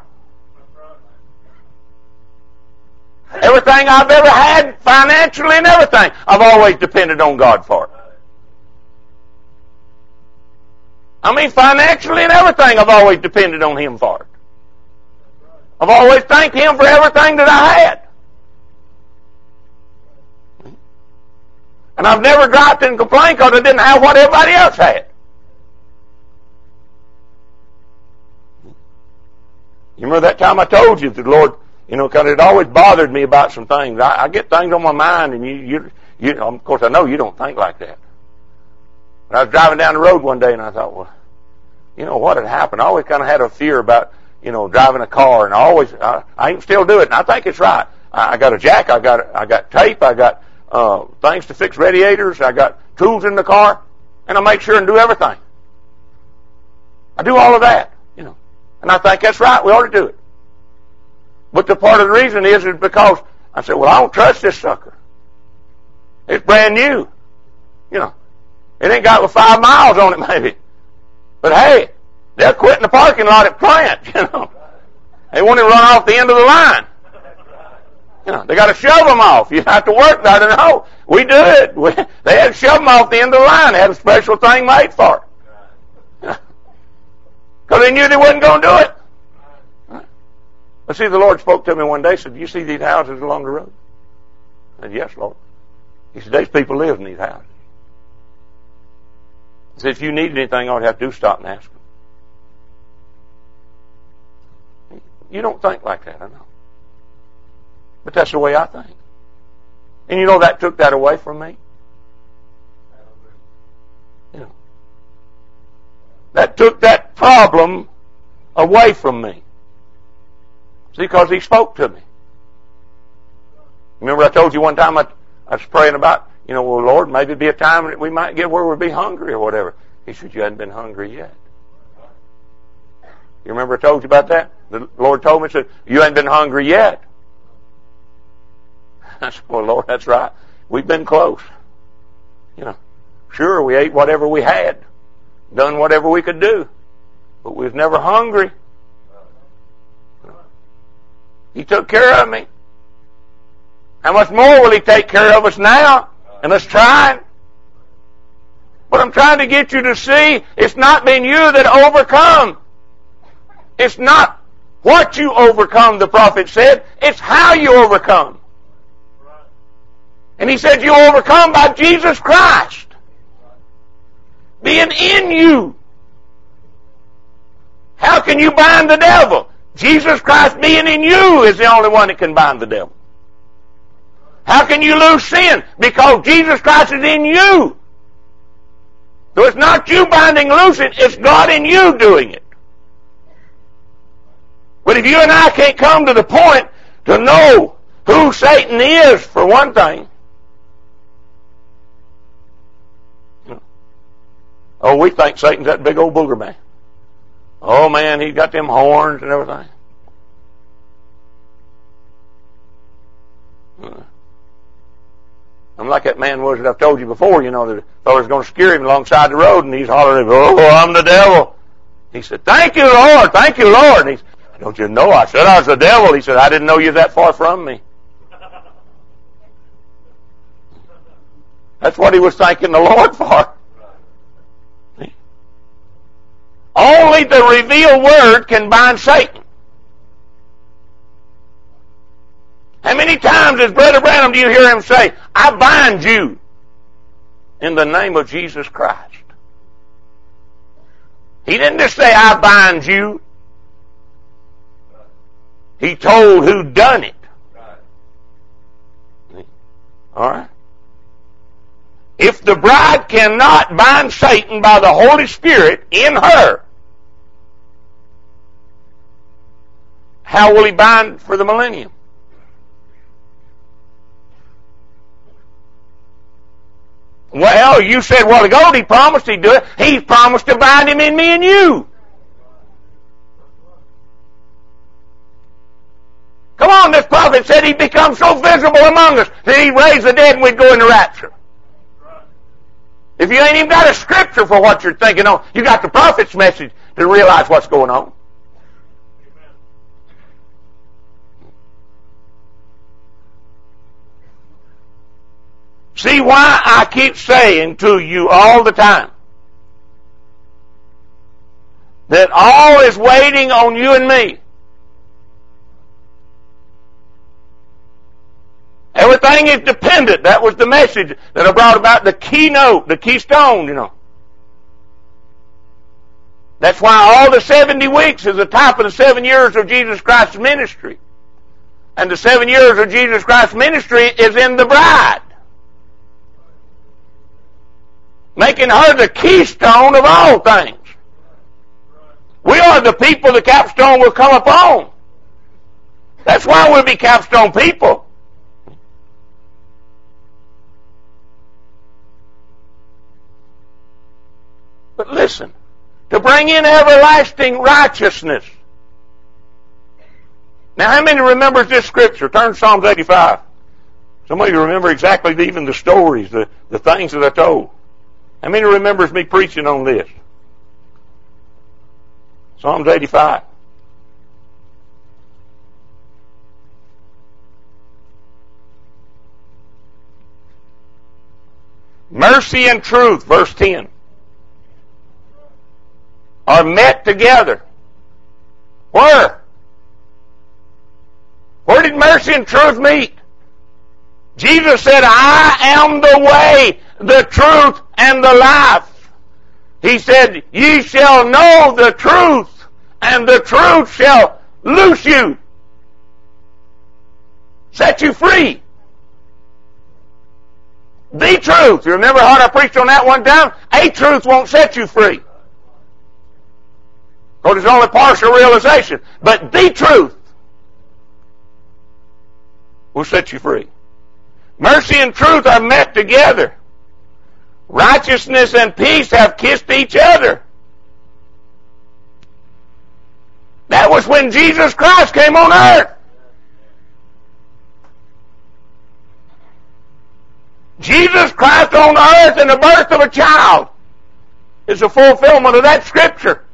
Everything I've ever had, financially and everything, I've always depended on God for it. I mean, financially and everything, I've always depended on Him for it. I've always thanked Him for everything that I had. And I've never griped and complained because I didn't have what everybody else had. You remember that time I told you that the Lord, you know, because it always bothered me about some things. I, I get things on my mind, and you, you, you, of course, I know you don't think like that. But I was driving down the road one day, and I thought, well, you know, what had happened? I always kind of had a fear about, you know, driving a car, and I always, I, I still do it, and I think it's right. I, I got a jack, I got, I got tape, I got uh, things to fix radiators, I got tools in the car, and I make sure and do everything. I do all of that, you know, and I think that's right. We ought to do it. But the part of the reason is, is because I said, well, I don't trust this sucker. It's brand new, you know. It ain't got five miles on it, maybe. But hey, they're quitting the parking lot at plant, you know. They won't even run off the end of the line. You know, they got to shove them off. You have to work that. And no, we do it. We, they had to shove them off the end of the line. They had a special thing made for it. Because they knew they wasn't going to do it. But see, the Lord spoke to me one day, said, you see these houses along the road? I said, yes, Lord. He said, these people live in these houses. He said, if you needed anything, all you have to do is stop and ask them. You don't think like that, I know. But that's the way I think. And you know that took that away from me? You know. That took that problem away from me. See, because He spoke to me. Remember I told you one time I, I was praying about, you know, well, Lord, maybe it'd be a time that we might get where we'd be hungry or whatever. He said, you hadn't been hungry yet. You remember I told you about that? The Lord told me, said, you hadn't been hungry yet. I said, well, Lord, that's right. We've been close. You know, sure, we ate whatever we had, done whatever we could do, but we was never hungry. He took care of me. How much more will He take care of us now? And let's try it. But I'm trying to get you to see it's not been you that overcome. It's not what you overcome, the prophet said. It's how you overcome. And he said you overcome by Jesus Christ being in you. How can you bind the devil? Jesus Christ being in you is the only one that can bind the devil. How can you lose sin? Because Jesus Christ is in you. So it's not you binding loosing, it's God in you doing it. But if you and I can't come to the point to know who Satan is, for one thing, Oh, we think Satan's that big old booger man. Oh man, he's got them horns and everything. I'm like that man was that I've told you before, you know, the feller's going to scare him alongside the road, and he's hollering, oh, I'm the devil. He said, thank you, Lord, thank you, Lord. And he said, don't you know I said I was the devil? He said, I didn't know you that far from me. That's what he was thanking the Lord for. Only the revealed Word can bind Satan. How many times, as Brother Branham, do you hear him say, I bind you in the name of Jesus Christ? He didn't just say, I bind you. He told who done it. All right? If the bride cannot bind Satan by the Holy Spirit in her, how will he bind for the millennium? Well, you said a while ago he promised he'd do it. He promised to bind him in me and you. Come on, this prophet said he'd become so visible among us that he'd raise the dead and we'd go in the rapture. If you ain't even got a scripture for what you're thinking on, you got the prophet's message to realize what's going on. See why I keep saying to you all the time that all is waiting on you and me. Everything is dependent. That was the message that I brought about, the keynote, the keystone, you know. That's why all the seventy weeks is a type of the seven years of Jesus Christ's ministry. And the seven years of Jesus Christ's ministry is in the bride, making her the keystone of all things. We are the people the capstone will come upon. That's why we'll be capstone people. But listen, to bring in everlasting righteousness. Now, how many remembers this scripture? Turn to Psalms eighty-five. Some of you remember exactly even the stories, the, the things that I told. How many remembers me preaching on this? Psalms eighty-five. Mercy and truth, verse ten, are met together. Where? Where did mercy and truth meet? Jesus said, I am the way, the truth, and the life. He said, ye shall know the truth, and the truth shall loose you, set you free. The truth. You remember how I preached on that one time? A truth won't set you free, because it's only partial realization. But the truth will set you free. Mercy and truth are met together. Righteousness and peace have kissed each other. That was when Jesus Christ came on earth. Jesus Christ on earth and the birth of a child is a fulfillment of that scripture.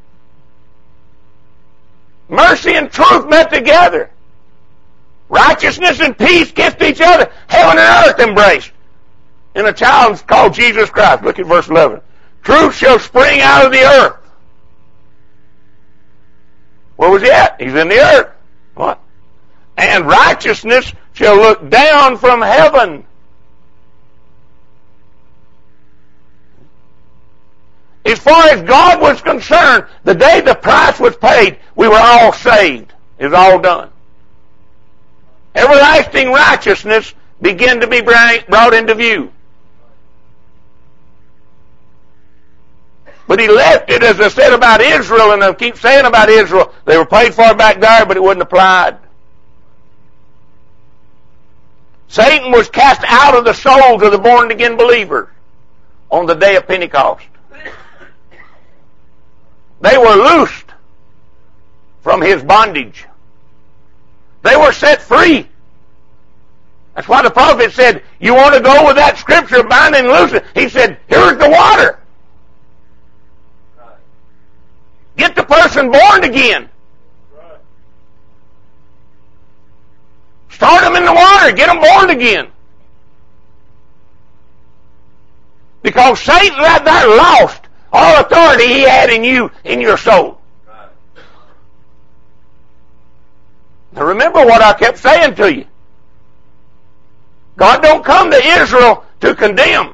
Mercy and truth met together. Righteousness and peace kissed each other. Heaven and earth embraced in a child called Jesus Christ. Look at verse eleven. Truth shall spring out of the earth. Where was he at? He's in the earth. What? And righteousness shall look down from heaven. As far as God was concerned, the day the price was paid, we were all saved. It was all done. Everlasting righteousness began to be brought into view. But he left it, as I said about Israel, and I keep saying about Israel, they were paid for back there, but it wasn't applied. Satan was cast out of the souls of the born-again believers on the day of Pentecost. They were loosed from his bondage. They were set free. That's why the prophet said, you want to go with that scripture, bind and loose? He said, here's the water. Get the person born again. Start them in the water. Get them born again. Because Satan right there lost all authority he had in you, in your soul. Now remember what I kept saying to you. God don't come to Israel to condemn.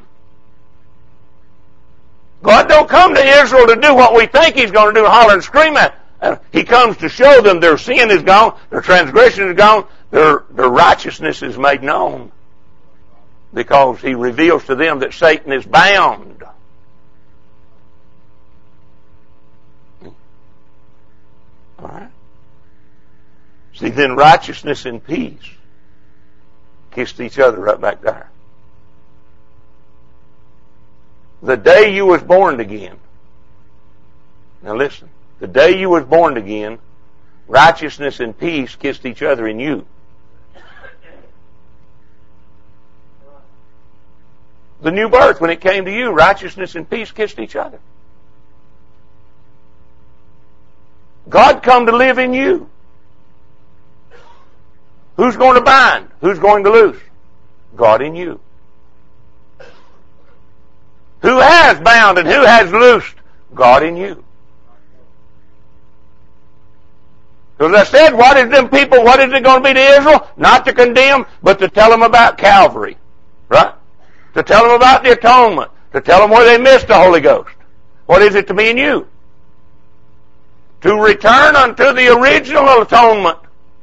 God don't come to Israel to do what we think He's going to do, holler and scream at. Uh, he comes to show them their sin is gone, their transgression is gone, their, their righteousness is made known. Because He reveals to them that Satan is bound. All right? See, then righteousness and peace kissed each other right back there. The day you was born again. Now listen. The day you was born again, righteousness and peace kissed each other in you. The new birth, when it came to you, righteousness and peace kissed each other. God come to live in you. Who's going to bind? Who's going to loose? God in you. Who has bound and who has loosed? God in you. Because I said, what is them people, what is it going to be to Israel? Not to condemn, but to tell them about Calvary. Right? To tell them about the atonement. To tell them where they missed the Holy Ghost. What is it to me and you? To return unto the original atonement.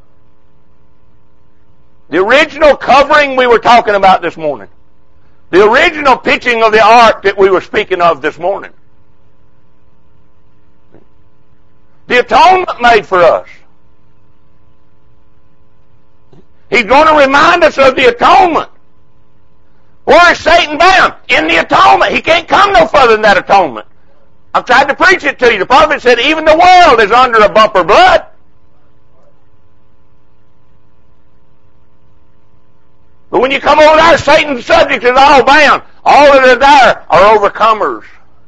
The original covering we were talking about this morning. The original pitching of the ark that we were speaking of this morning. The atonement made for us. He's going to remind us of the atonement. Where is Satan bound? In the atonement. He can't come no further than that atonement. I've tried to preach it to you. The prophet said even the world is under a bumper blood. But when you come over there, Satan's subject is all bound. All that are there are overcomers.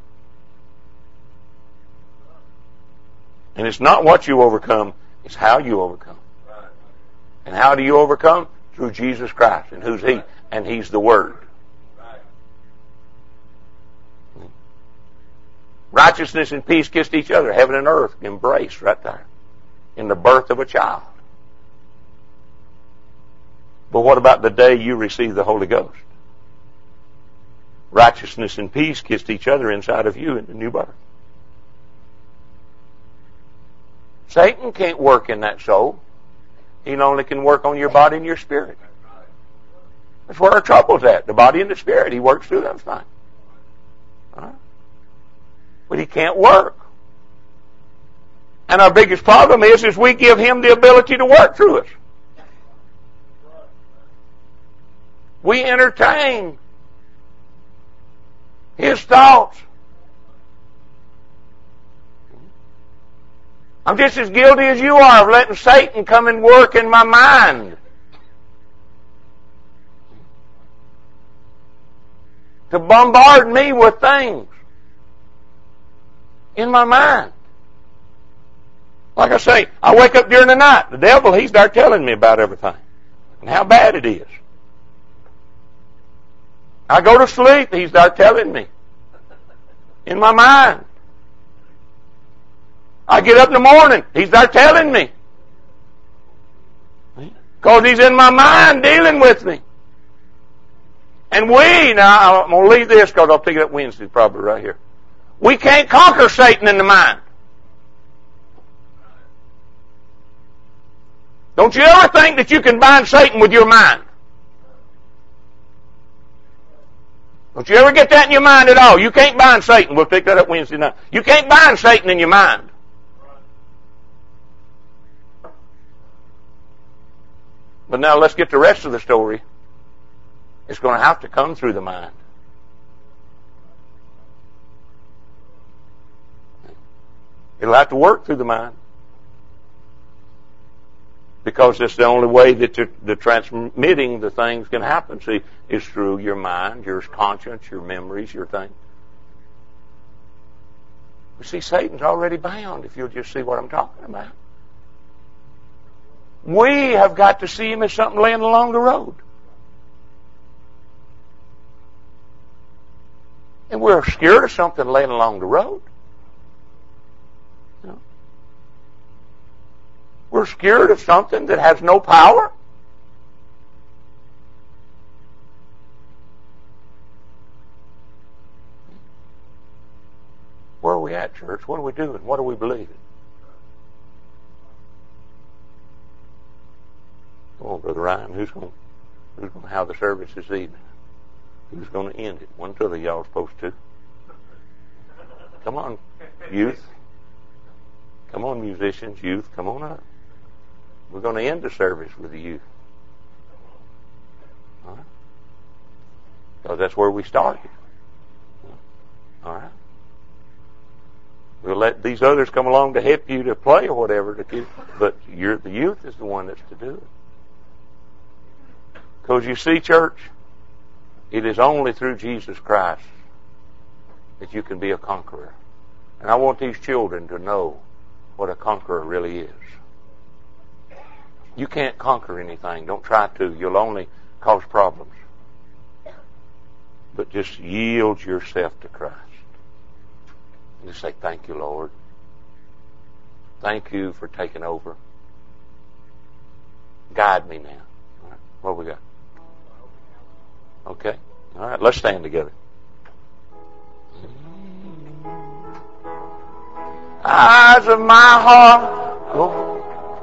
And it's not what you overcome, it's how you overcome. And how do you overcome? Through Jesus Christ. And who's He? And He's the Word. Righteousness and peace kissed each other. Heaven and earth embraced right there. In the birth of a child. But what about the day you receive the Holy Ghost? Righteousness and peace kissed each other inside of you in the new birth. Satan can't work in that soul. He only can work on your body and your spirit. That's where our trouble's at. The body and the spirit. He works through them fine. All right? But he can't work. And our biggest problem is, is we give him the ability to work through us. We entertain his thoughts. I'm just as guilty as you are of letting Satan come and work in my mind. To bombard me with things in my mind. Like I say, I wake up during the night. The devil, he's there telling me about everything and how bad it is. I go to sleep, he's there telling me in my mind. I get up in the morning, he's there telling me. Because he's in my mind dealing with me. And we, now I'm going to leave this because I'll pick it up Wednesday probably right here. We can't conquer Satan in the mind. Don't you ever think that you can bind Satan with your mind. Don't you ever get that in your mind at all. You can't bind Satan. We'll pick that up Wednesday night. You can't bind Satan in your mind. But now let's get the rest of the story. It's going to have to come through the mind. It'll have to work through the mind. Because it's the only way that the, the transmitting the things can happen. See, is through your mind, your conscience, your memories, your thing. But see, Satan's already bound, if you'll just see what I'm talking about. We have got to see him as something laying along the road. And we're scared of something laying along the road. You know? We're scared of something that has no power. Where are we at, church? What are we doing? What are we believing? Come on, Brother Ryan. Who's going, who's going to have the service this evening? Who's going to end it? One till y'all are supposed to. Come on, youth. Come on, musicians, youth. Come on up. We're going to end the service with the youth. All right? Because that's where we started. All right? We'll let these others come along to help you to play or whatever, to keep, but you're, the youth is the one that's to do it. Because you see, church, it is only through Jesus Christ that you can be a conqueror. And I want these children to know what a conqueror really is. You can't conquer anything. Don't try to. You'll only cause problems. But just yield yourself to Christ. And just say, thank you, Lord. Thank you for taking over. Guide me now. All right. What have we got? Okay. All right. Let's stand together. Eyes of my heart, Lord.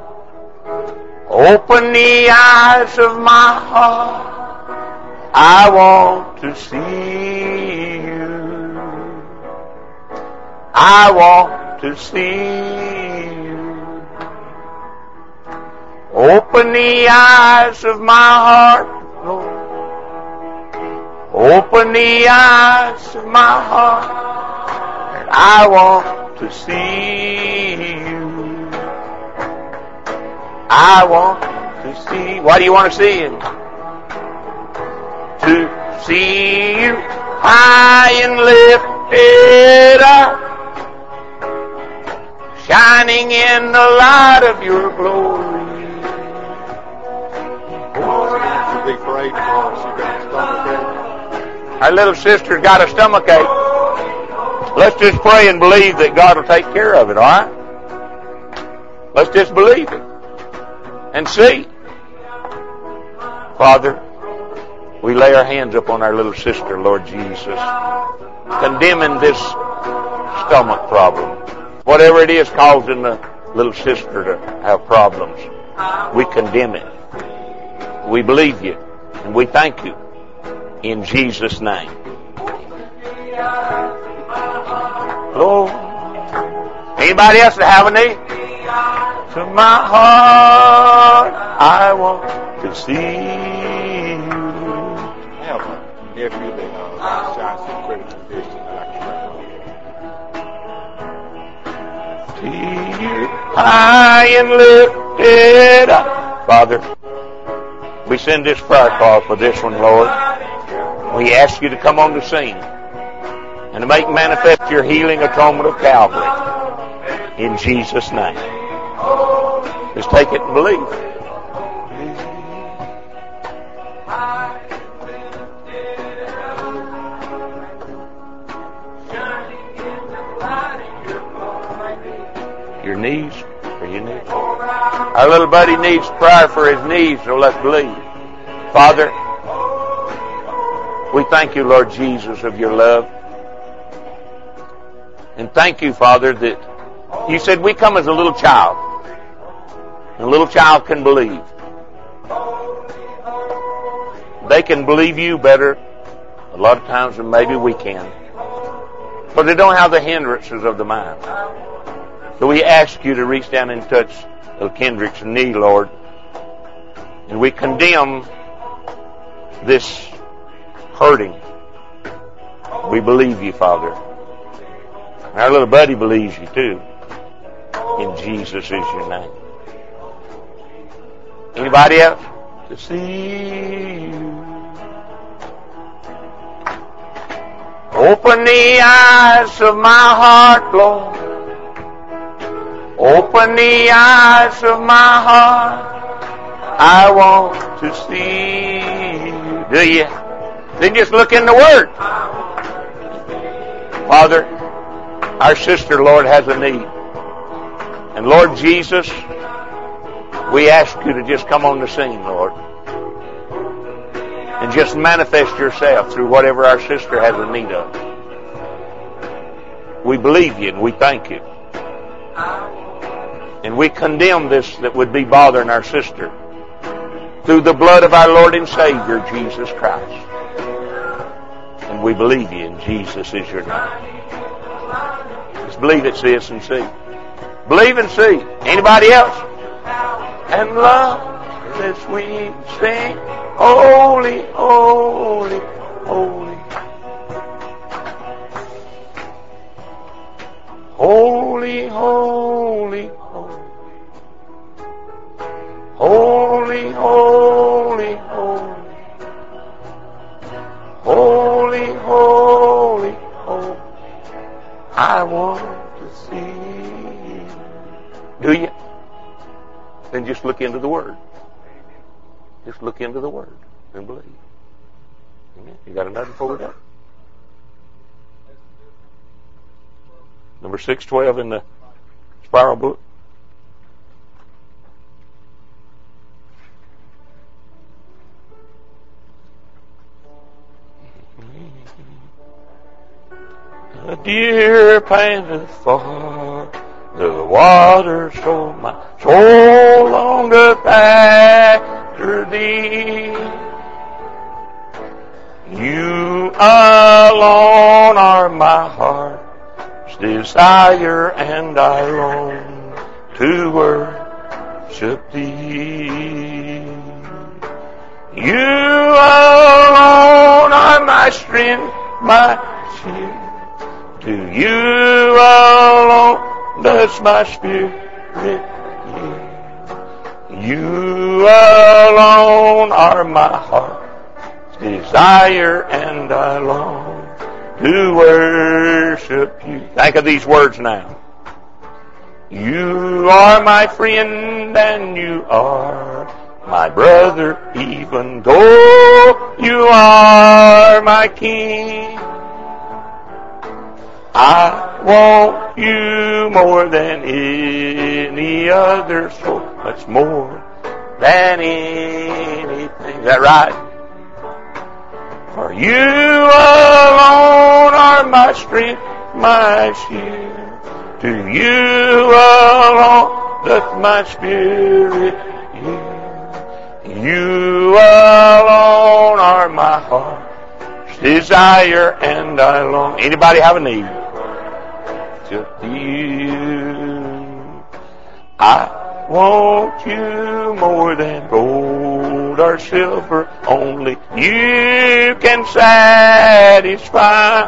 Open the eyes of my heart. I want to see you. I want to see you. Open the eyes of my heart, Lord. Open the eyes of my heart, and I want to see you. I want to see. Why do you want to see him? To see you high and lifted up, shining in the light of your glory. Be prayed for. She got a stomach ache. Our little sister's got a stomach ache. Let's just pray and believe that God will take care of it, all right? Let's just believe it and see. Father, we lay our hands upon our little sister, Lord Jesus, condemning this stomach problem. Whatever it is causing the little sister to have problems, we condemn it. We believe you, and we thank you in Jesus' name. Lord, anybody else that have a need? To my heart, I want to see you. I have a nephew that uh, shot some critical condition that I can pray for. See you high and lifted up. Father, we send this prayer call for this one, Lord. We ask you to come on the scene and to make manifest your healing atonement of Calvary in Jesus' name. Just take it and believe. Your knees for your knees. Our little buddy needs prayer for his knees, so let's believe. Father, we thank you, Lord Jesus, of your love. And thank you, Father, that you said we come as a little child. And a little child can believe. They can believe you better a lot of times than maybe we can. But they don't have the hindrances of the mind. So we ask you to reach down and touch little Kendrick's knee, Lord. And we condemn this hurting. We believe you, Father. Our little buddy believes you too. In Jesus is your name. Anybody else? To see you. Open the eyes of my heart, Lord. Open the eyes of my heart. I want to see you. Do you? Then just look in the Word. Father, our sister, Lord, has a need. And Lord Jesus, we ask you to just come on the scene, Lord. And just manifest yourself through whatever our sister has a need of. We believe you and we thank you. And we condemn this that would be bothering our sister through the blood of our Lord and Savior, Jesus Christ. And we believe you, and Jesus is your name. Just believe it, sis, and see. Believe and see. Anybody else? And love as we sing, holy, holy, holy. Holy, holy, holy. Holy, holy, holy. Holy, holy, holy. I want to see you. Do you? Then just look into the Word. Just look into the Word and believe. Amen. You got another before we go? Number six twelve in the spiral book. The deer panteth for the water, so my soul longeth after thee. You alone are my heart's desire, and I long to worship thee. You alone are my strength, my shield. To you alone does my spirit yield. You alone are my heart's desire, and I long to worship you. Think of these words now. You are my friend, and you are my brother, even though you are my king. I want you more than any other, so much more than anything. Is that right? For you alone are my strength, my shield. To you alone doth my spirit yield. You alone are my heart's desire, and I long. Anybody have a need? To you. I want you more than gold or silver. Only you can satisfy.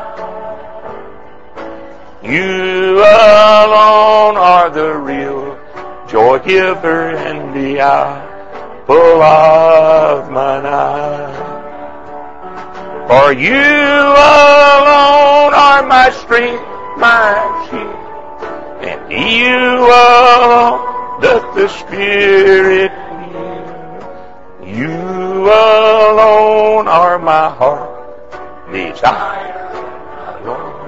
You alone are the real joy giver and the apple of mine eye. For you alone are my strength, my shield, and you alone doth the Spirit yield. You alone are my heart desire. I long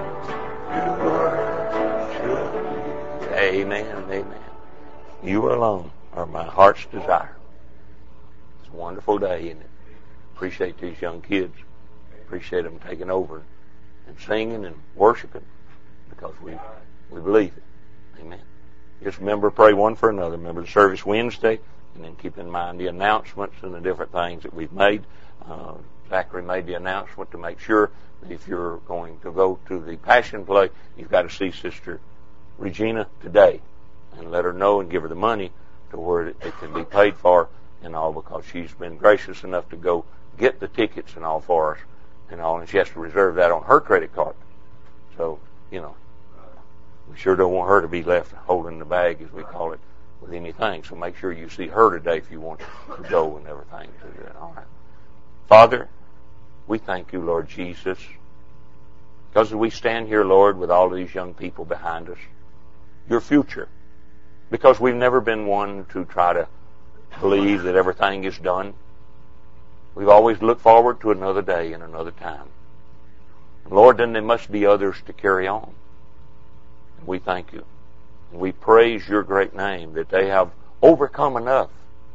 to worship you. Amen, amen. You alone are my heart's desire. It's a wonderful day, isn't it? Appreciate these young kids. Appreciate them taking over and singing and worshiping, because we we believe it. Amen. Just remember, pray one for another. Remember the service Wednesday, and then keep in mind the announcements and the different things that we've made. Uh, Zachary made the announcement to make sure that if you're going to go to the Passion Play, you've got to see Sister Regina today and let her know and give her the money to where it can be paid for and all, because she's been gracious enough to go get the tickets and all for us and all, and she has to reserve that on her credit card. So, you know, We sure don't want her to be left holding the bag, as we call it, with anything. So make sure you see her today if you want to go and everything. All right. Father, we thank you, Lord Jesus, because as we stand here, Lord, with all these young people behind us, your future, because we've never been one to try to believe that everything is done. We've always looked forward to another day and another time. And Lord, then there must be others to carry on. And we thank you. And we praise your great name that they have overcome enough,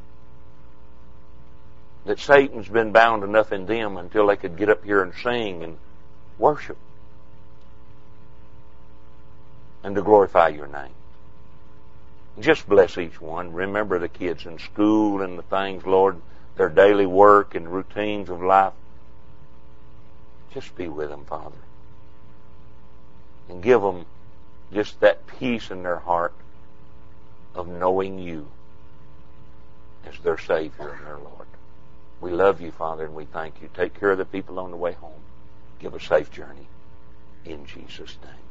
that Satan's been bound enough in them until they could get up here and sing and worship and to glorify your name. Just bless each one. Remember the kids in school and the things, Lord, their daily work and routines of life. Just be with them, Father. And give them just that peace in their heart of knowing you as their Savior and their Lord. We love you, Father, and we thank you. Take care of the people on the way home. Give a safe journey. In Jesus' name.